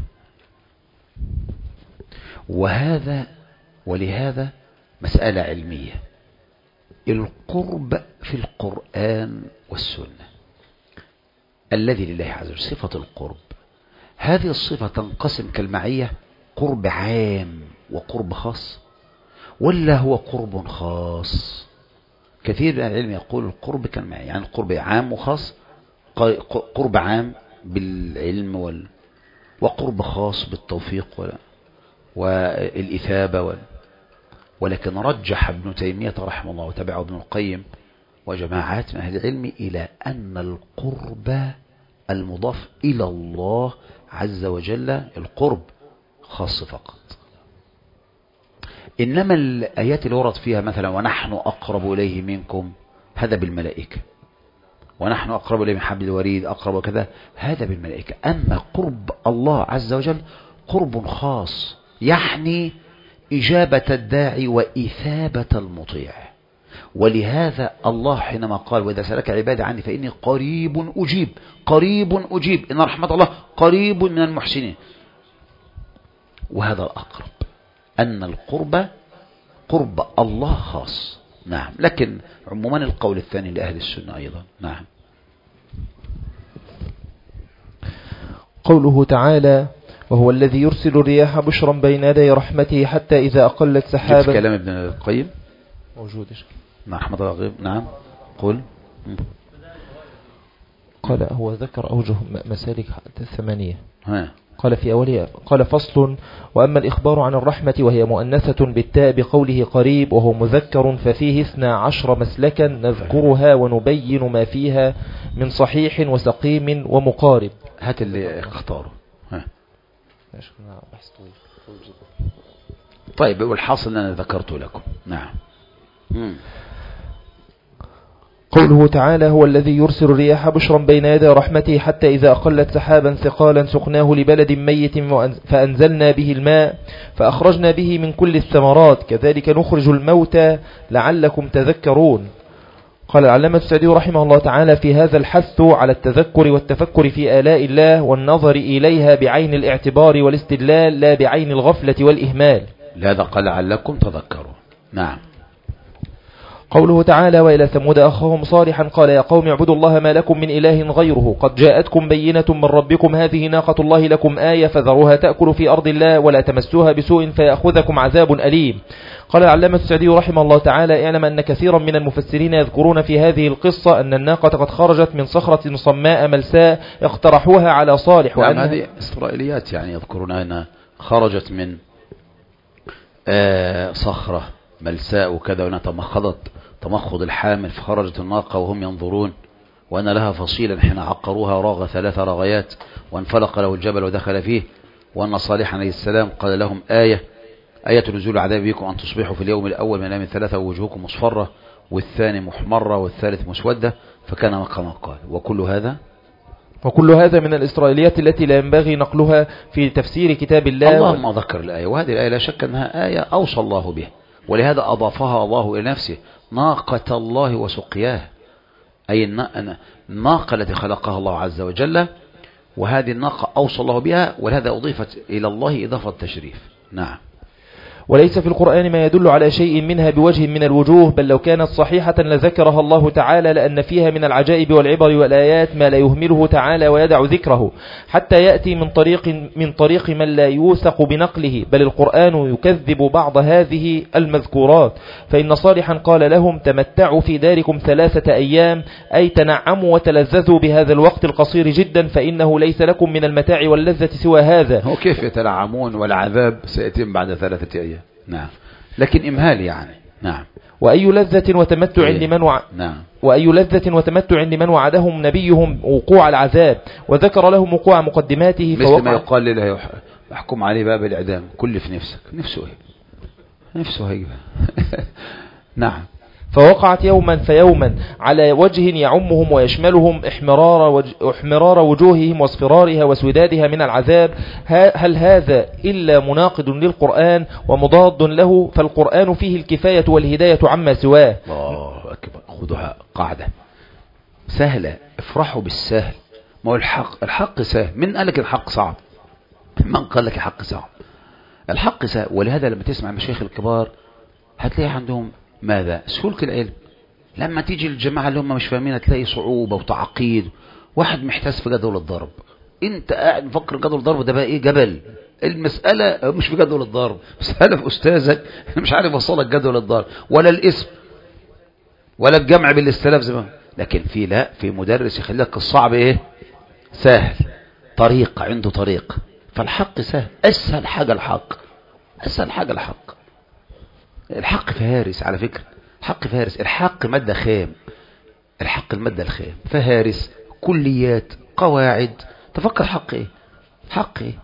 Speaker 1: وهذا ولهذا مسألة علمية، القرب في القرآن والسنة الذي لله عز وجل صفة القرب، هذه الصفة تنقسم كالمعية قرب عام وقرب خاص، ولا هو قرب خاص؟ كثير من العلم يقول القرب كالمعية، يعني القرب عام وخاص، قرب عام بالعلم وال... وقرب خاص بالتوفيق ولا... والإثابة وال... ولكن رجح ابن تيمية رحمه الله وتبعه ابن القيم وجماعات من أهل العلم إلى أن القرب المضاف إلى الله عز وجل القرب خاص فقط. إنما الآيات اللي ورد فيها مثلا ونحن أقرب إليه منكم، هذا بالملائكة، ونحن أقرب إليه من حبل الوريد، أقرب وكذا، هذا بالملائكة. أما قرب الله عز وجل قرب خاص، يعني إجابة الداعي وإثابة المطيع. ولهذا الله حينما قال وإذا سألك عبادي عني فإني قريب أجيب، قريب أجيب، إن رحمة الله قريب من المحسنين، وهذا الأقرب، أن القرب قرب الله خاص. نعم. لكن عموما القول الثاني لأهل السنة أيضا. نعم.
Speaker 2: قوله تعالى: وهو الذي يرسل الرياح بشرا بين يدي رحمته حتى إذا أقلت سحابا.
Speaker 1: شوف كلام ابن القيم
Speaker 2: موجود.
Speaker 1: نعم. رحمة الله غيب. نعم. قل.
Speaker 2: قال هو ذكر أوجه مسالك ثمانية.
Speaker 1: ها.
Speaker 2: قال في أولها قال: فصل: وأما الإخبار عن الرحمة وهي مؤنثة بالتاء بقوله قريب وهو مذكر ففيه اثنا عشر مسلكا نذكرها ونبين ما فيها من صحيح وسقيم ومقارب.
Speaker 1: هات اللي اختاره. ها.
Speaker 2: طيب،
Speaker 1: والحاصل أنا ذكرت لكم. نعم. مم.
Speaker 2: قوله تعالى هو الذي يرسل الرياح بشرا بين يدي رحمته حتى إذا أقلت سحابا ثقالا سقناه لبلد ميت فأنزلنا به الماء فأخرجنا به من كل الثمرات كذلك نخرج الموتى لعلكم تذكرون. قال العلامة السعدي رحمه الله تعالى في هذا الحث على التذكر والتفكر في آلاء الله والنظر إليها بعين الاعتبار والاستدلال لا بعين الغفلة والإهمال.
Speaker 1: لهذا قال لعلكم تذكرون. نعم.
Speaker 2: قوله تعالى وإلى ثمود أخاهم صالحا قال يا قوم اعبدوا الله ما لكم من إله غيره قد جاءتكم بينة من ربكم هذه ناقة الله لكم آية فذروها تأكل في أرض الله ولا تمسوها بسوء فيأخذكم عذاب أليم. قال العلامة السعدي رحمه الله تعالى اعلم أن كثيرا من المفسرين يذكرون في هذه القصة أن الناقة قد خرجت من صخرة صماء ملساء اقترحوها على صالح.
Speaker 1: نعم هذه إسرائيليات يعني يذكرون أنها خرجت من آه صخرة ملساء وكذا وأنها تمخضت تمخض الحامل فخرجت الناقة وهم ينظرون وأن لها فصيلا حين عقروها راغ ثلاث رغيات وانفلق له الجبل ودخل فيه وأن صالح عليه السلام قال لهم آية آية نزول عذاب بكم أن تصبحوا في اليوم الأول من أيام ثلاثة ووجوهكم مصفرة والثاني محمرة والثالث مسودة فكان مقام قال. وكل هذا
Speaker 2: وكل هذا من الإسرائيليات التي لا ينبغي نقلها في تفسير كتاب الله.
Speaker 1: اللهم و... ذكر الآية وهذه الآية لا شك أنها آية أوصى الله بها ولهذا أضافها الله إلى نفسه ناقة الله وسقياه أي الناقة التي خلقها الله عز وجل وهذه الناقة أوصى الله بها ولهذا أضيفت إلى الله إضافة تشريف. نعم.
Speaker 2: وليس في القرآن ما يدل على شيء منها بوجه من الوجوه بل لو كانت صحيحة لذكرها الله تعالى لأن فيها من العجائب والعبر والآيات ما لا يهمله تعالى ويدع ذكره حتى يأتي من طريق من طريق من لا يوثق بنقله بل القرآن يكذب بعض هذه المذكورات فإن صالحا قال لهم تمتعوا في داركم ثلاثة أيام أي تنعموا وتلذذوا بهذا الوقت القصير جدا فإنه ليس لكم من المتاع واللذة سوى هذا.
Speaker 1: هو كيف يتنعمون والعذاب سيتم بعد ثلاثة أيام. نعم لكن إمهال يعني. نعم.
Speaker 2: وأي لذة وتمتع إيه؟ لمن وع...
Speaker 1: نعم.
Speaker 2: وأي لذة وتمتع لمن وعدهم نبيهم وقوع العذاب وذكر لهم وقوع مقدماته
Speaker 1: مثل فوقع... ما يقال له يحكم عليه باب الإعدام كل في نفسك نفسه هيك نفسه هيك نعم.
Speaker 2: فوقعت يوما فيوما على وجه يعمهم ويشملهم احمرار, وج... احمرار وجوههم واصفرارها وسدادها من العذاب. هل هذا إلا مناقض للقرآن ومضاد له فالقرآن فيه الكفاية والهداية عما سواه.
Speaker 1: الله أكبر. خذها قاعدة سهلة افرحوا بالسهل ما هو الحق الحق سهل. من قال لك الحق صعب؟ من قال لك الحق صعب؟ الحق سهل. ولهذا لما تسمع المشايخ الكبار هتلاقي عندهم ماذا؟ سهولة العلم. لما تيجي الجماعة اللي هم مش فاهمين هتلاقي صعوبة وتعقيد. واحد محتاس في جدول الضرب انت قاعد مفكر جدول الضرب ده بقى ايه جبل. المسألة مش في جدول الضرب مسألة في أستاذك مش عارف وصلك جدول الضرب ولا الاسم ولا الجمع بالاستلاف زمان. لكن في لا في مدرس يخليك الصعب ايه سهل طريق عنده طريق. فالحق سهل أسهل حاجة الحق أسهل حاجة الحق. الحق فهارس على فكرة. الحق فهارس. الحق مادة خام. الحق المادة الخام فهارس كليات قواعد. تفكر حق ايه حق ايه.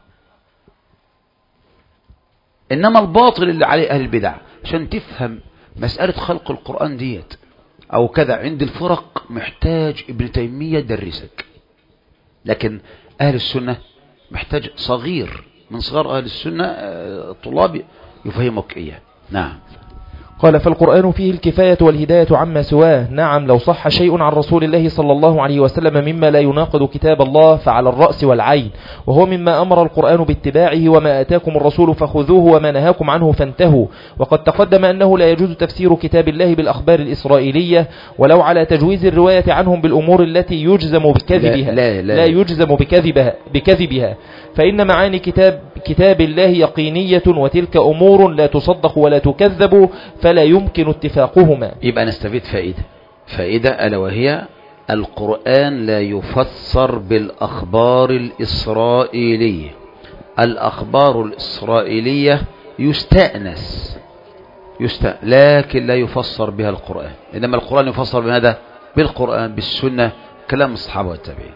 Speaker 1: انما الباطل اللي عليه اهل البدع عشان تفهم مسألة خلق القرآن ديت او كذا عند الفرق محتاج ابن تيمية يدرسك. لكن اهل السنة محتاج صغير من صغار اهل السنة الطلاب يفهمك اياه. نعم.
Speaker 2: قال فالقرآن فيه الكفاية والهداية عما سواه. نعم لو صح شيء عن رسول الله صلى الله عليه وسلم مما لا يناقض كتاب الله فعلى الرأس والعين وهو مما أمر القرآن باتباعه وما آتاكم الرسول فخذوه وما نهاكم عنه فانتهوا. وقد تقدم أنه لا يجوز تفسير كتاب الله بالأخبار الإسرائيلية ولو على تجويز الرواية عنهم بالأمور التي يجزم بكذبها
Speaker 1: لا, لا, لا,
Speaker 2: لا يجزم بكذبها, بكذبها فإن معاني كتاب, كتاب الله يقينية وتلك أمور لا تصدق ولا تكذب فلا يمكن اتفاقهما.
Speaker 1: يبقى نستفيد فائدة فائدة ألا وهي القرآن لا يفسر بالأخبار الإسرائيلية. الأخبار الإسرائيلية يستأنس يستأنس لكن لا يفسر بها القرآن. إنما القرآن يفسر بماذا؟ بالقرآن بالسنة كلام الصحابة والتابعين.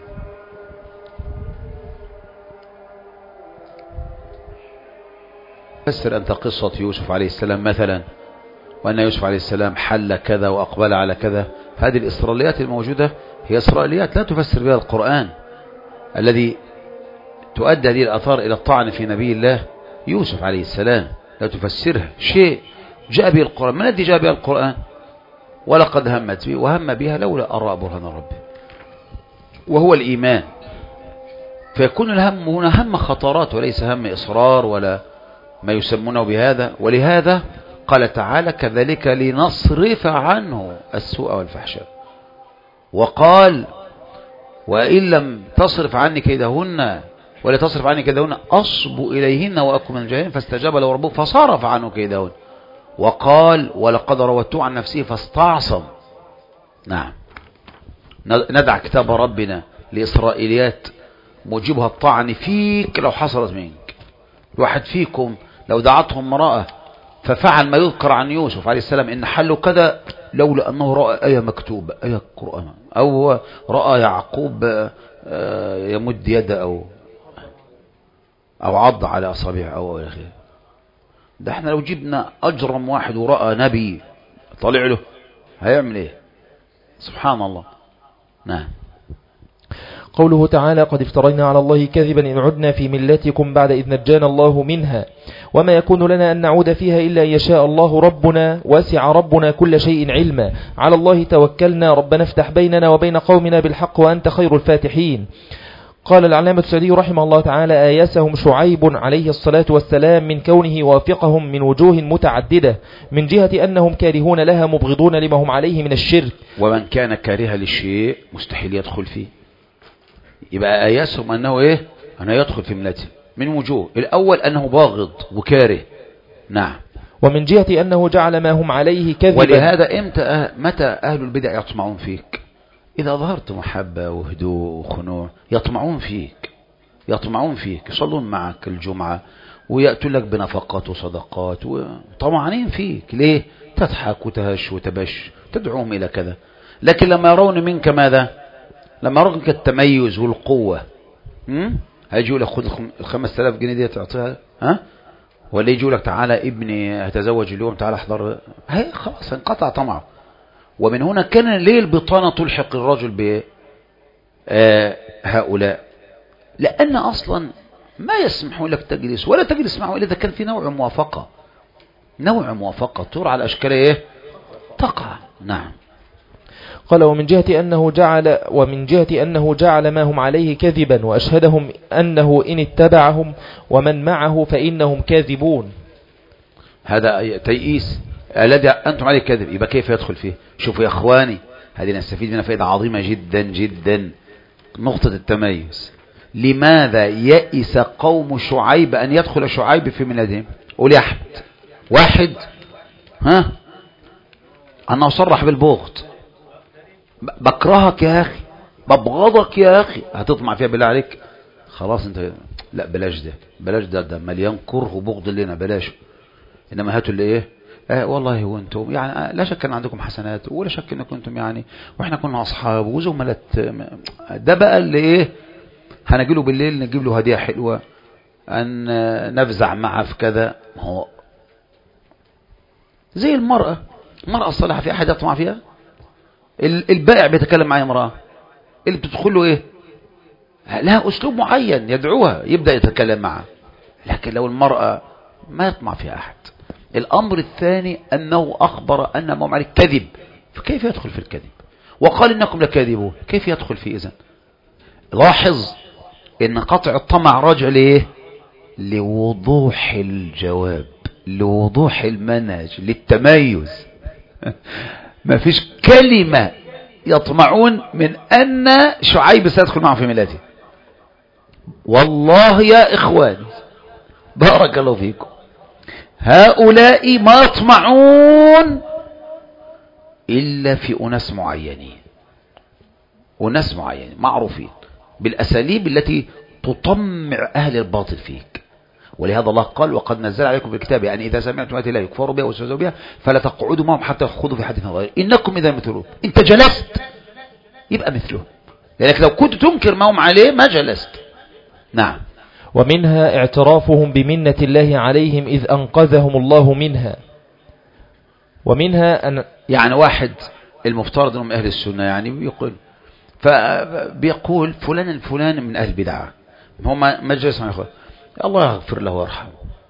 Speaker 1: فسر أنت قصة يوسف عليه السلام مثلا وأن يوسف عليه السلام حل كذا وأقبل على كذا هذه الإسرائيليات الموجودة هي إسرائيليات لا تفسر بها القرآن الذي تؤدي هذه الآثار إلى الطعن في نبي الله يوسف عليه السلام. لا تفسرها شيء جاء به القرآن. من الذي جاء به القرآن؟ ولقد همت به وهم بها لولا أن رأى برهان ربه، وهو الإيمان. فيكون الهم هنا هم خطرات وليس هم إصرار ولا ما يسمونه بهذا. ولهذا قال تعالى كذلك لنصرف عنه السوء والفحشاء. وقال وإن لم تصرف عني كيدهن ولا تصرف عني كيدهن أصب إليهن وأكن من الجاهلين فاستجاب له ربه فصرف عنه كيدهن. وقال ولقد روته عن نفسه فاستعصم. نعم، ندع كتاب ربنا لإسرائيليات موجبها الطعن فيك لو حصلت منك. واحد فيكم لو دعتهم امرأة ففعل ما يذكر عن يوسف عليه السلام إن حله كذا لولا أنه رأى آية مكتوبة آية قرآن أو رأى يعقوب يمد يده أو أو عض على أصابعه أو إلى آخره. ده احنا لو جبنا أجرم واحد ورأى نبي طالع له هيعمل ايه؟ سبحان الله. نعم.
Speaker 2: قوله تعالى قد افترينا على الله كذبا إن عدنا في ملتكم بعد إذ نجانا الله منها وما يكون لنا أن نعود فيها إلا أن يشاء الله ربنا وسع ربنا كل شيء علما على الله توكلنا ربنا افتح بيننا وبين قومنا بالحق وأنت خير الفاتحين. قال العلامة السعدي رحمه الله تعالى آيسهم شعيب عليه الصلاة والسلام من كونه وافقهم من وجوه متعددة من جهة أنهم كارهون لها مبغضون لما هم عليه من الشرك.
Speaker 1: ومن كان كارها للشيء مستحيل يدخل فيه. يبقى آيسهم أنه إيه؟ أنه يدخل في ملته من وجوه. الأول أنه باغض وكاره. نعم.
Speaker 2: ومن جهة أنه جعل ما هم عليه كذبا.
Speaker 1: ولهذا إمتى أه... متى أهل البدع يطمعون فيك؟ إذا ظهرت محبة وهدوء وخنوع يطمعون فيك يطمعون فيك يصلون معك الجمعة ويأتوا لك بنفقات وصدقات وطمعانين فيك. ليه؟ تضحك وتهش وتبش تدعوهم إلى كذا. لكن لما يرون منك ماذا؟ لما يرون منك التميز والقوة هيجوا لك خذ الخمس تلاف جنيه دي تعطيها ها؟ ولا يجوا لك تعالى ابني هتزوج اليوم تعالى احضر. هي خلاص انقطع طمعه. ومن هنا كان ليه البطانة تلحق الرجل بهؤلاء؟ لأن أصلا ما يسمحون لك تجلس ولا تجلس معه إلا إذا كان في نوع موافقة نوع موافقة ترى على أشكال إيه تقع. نعم.
Speaker 2: قال ومن جهة أنه جعل ومن جهة أنه جعل ما هم عليه كذبا وأشهدهم أنه إن اتبعهم ومن معه فإنهم كاذبون.
Speaker 1: هذا تيئيس الذي أنتم عليه كذب. يبقى كيف يدخل فيه؟ شوفوا يا أخواني هذه نستفيد منها فائدة عظيمة جدا جدا. نقطة التميز. لماذا يئس قوم شعيب أن يدخل شعيب في ملتهم؟ قول يا أحمد. واحد ها أنه صرح بالبغض. بكرهك يا أخي ببغضك يا أخي هتطمع فيها بالله عليك؟ خلاص انت لا بلاش ده بلاش ده ده مليان كره وبغض لنا بلاش. إنما هاتوا اللي إيه آه والله وانتم يعني آه لا شك ان عندكم حسنات ولا شك ان كنتم يعني واحنا كنا اصحاب وزملاء. ده بقى اللي ايه هنجي له بالليل نجيب له هديه حلوه ان نفزع معه في كذا. هو زي المراه المراه الصالحه في احد يطمع فيها؟ البائع بيتكلم مع امراه اللي بتدخل له ايه لها اسلوب معين يدعوها يبدا يتكلم معها. لكن لو المراه ما يطمع فيها احد. الأمر الثاني أنه أخبر أن ما هم عليه كذب فكيف يدخل في الكذب؟ وقال إنكم لكاذبون كيف يدخل في إذن؟ لاحظ إن قطع الطمع راجع ليه؟ لوضوح الجواب لوضوح المنهج للتميز. ما فيش كلمة يطمعون من أن شعيب سيدخل معه في ملته. والله يا إخوان بارك الله فيكم هؤلاء ما يطمعون إلا في أناس معينين أناس معينين معروفين بالأساليب التي تطمع أهل الباطل فيك. ولهذا الله قال وقد نزل عليكم بالكتاب يعني إذا سمعتم آيات لا يكفر بها ويستهزئ بها فلا تقعدوا معهم حتى يخوضوا في حديث غيره إنكم إذا مثلهم. أنت جلست يبقى مثلهم لأنك لو كنت تنكر ما هم عليه ما جلست. نعم.
Speaker 2: ومنها اعترافهم بمنة الله عليهم إذ أنقذهم الله منها. ومنها أن
Speaker 1: يعني واحد المفترض انهم اهل السنة يعني بيقول فبيقول فلان الفلان من اهل البدعة، هم مجلس مع اخوان الله يغفر له ويرحمه.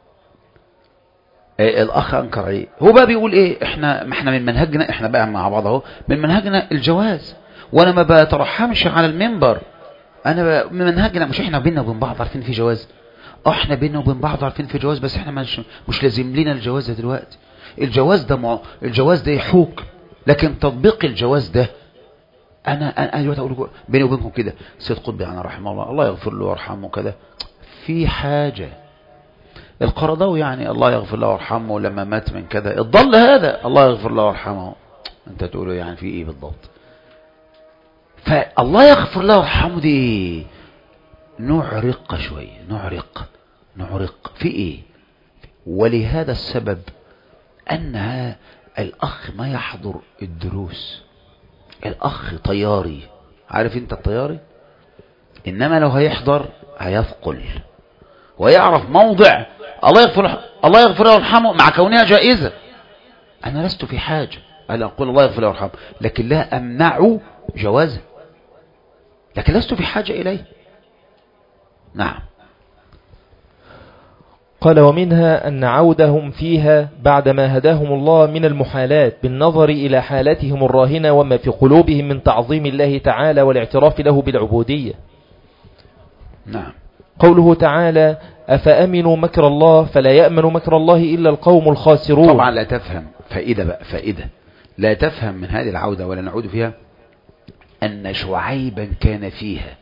Speaker 1: إيه الاخ انكر ايه؟ هو بقى بيقول ايه؟ احنا ما احنا من منهجنا، احنا بقى مع بعض اهو، من منهجنا الجواز، وانا ما بترحمش على المنبر، انا من منهجنا، مش احنا بيننا وبين بعض عارفين في جواز؟ اه احنا بيننا وبين بعض عارفين في جواز، بس احنا مش مش لازم لنا الجواز ده دلوقتي. الجواز ده مع... الجواز ده يحوك، لكن تطبيق الجواز ده انا انا دلوقتي اقول بيني وبينكم كده، سيد قطب انا رحمه الله الله يغفر له ويرحمه كده، في حاجه القرضاوي يعني الله يغفر له ويرحمه لما مات من كذا الضل هذا الله يغفر له ويرحمه، انت تقوله يعني في ايه بالضبط؟ فالله يغفر له ويرحمه دي نوع رقه شويه، نوع رقه نوع رقه في ايه؟ ولهذا السبب ان الاخ ما يحضر الدروس، الاخ طياري، عارف انت الطياري، انما لو هيحضر هيثقل ويعرف موضع الله يغفر الله يغفر له ويرحمه مع كونها جائزة. انا لست في حاجة انا اقول الله يغفر له ويرحمه، لكن لا امنع جوازه، لكن لست في حاجة اليه. نعم.
Speaker 2: قال ومنها أن عودهم فيها بعدما هداهم الله من المحالات بالنظر إلى حالتهم الراهنة وما في قلوبهم من تعظيم الله تعالى والاعتراف له بالعبودية.
Speaker 1: نعم.
Speaker 2: قوله تعالى أفأمنوا مكر الله فلا يأمن مكر الله إلا القوم الخاسرون.
Speaker 1: طبعا لا تفهم فائدة بقى فائدة لا تفهم من هذه العودة ولا نعود فيها أن شعيبا كان فيها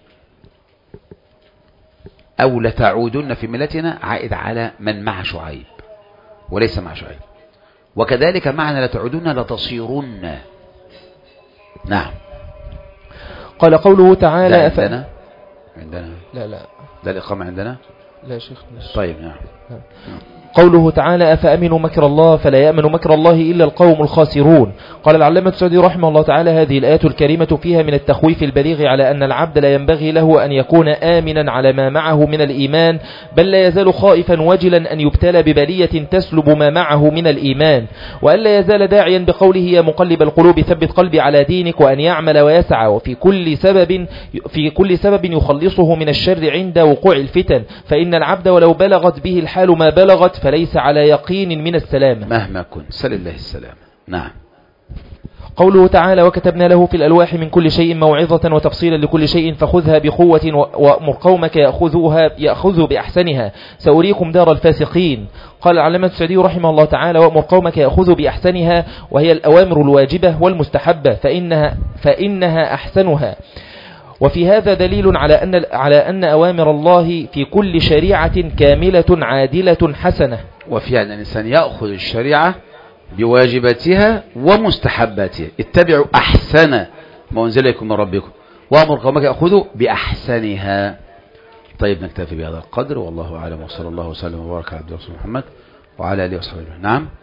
Speaker 1: أو لتعودن في ملتنا عائد على من مع شعيب وليس مع شعيب، وكذلك معنى لتعودن لتصيرن. نعم.
Speaker 2: قال قوله تعالى
Speaker 1: لا عندنا عندنا
Speaker 2: لا لا
Speaker 1: ده الإقامة عندنا
Speaker 2: لا شيخ مش.
Speaker 1: طيب. نعم.
Speaker 2: نعم. قوله تعالى أفأمنوا مكر الله فلا يأمن مكر الله إلا القوم الخاسرون. قال العلامة السعدي رحمه الله تعالى هذه الآية الكريمة فيها من التخويف البليغ على أن العبد لا ينبغي له أن يكون آمنا على ما معه من الإيمان، بل لا يزال خائفا وجلا أن يبتلى ببلية تسلب ما معه من الإيمان، وأن لا يزال داعيا بقوله يا مقلب القلوب ثبت قلبي على دينك، وأن يعمل ويسعى وفي كل سبب في كل سبب يخلصه من الشر عند وقوع الفتن، فإن العبد ولو بلغت به الحال ما بلغت فليس على يقين من السلامة
Speaker 1: مهما كنت، سل الله السلامة. نعم.
Speaker 2: قوله تعالى وكتبنا له في الألواح من كل شيء موعظة وتفصيلا لكل شيء فخذها بقوة وأمر قومك يأخذوها يأخذوا بأحسنها سأريكم دار الفاسقين. قال العلامة السعدي رحمه الله تعالى وأمر قومك يأخذوا بأحسنها وهي الأوامر الواجبة والمستحبة فإنها, فإنها أحسنها. وفي هذا دليل على أن على أن أوامر الله في كل شريعة كاملة عادلة حسنة،
Speaker 1: وفي أن الإنسان يأخذ الشريعة بواجباتها ومستحباتها. اتبعوا أحسن ما أنزل إليكم من ربكم وأمر قومك يأخذوا بأحسنها. طيب نكتفي بهذا القدر والله أعلم، وصلى الله وسلم وبارك على عبد الرسول محمد وعلى آله وصحبه. نعم.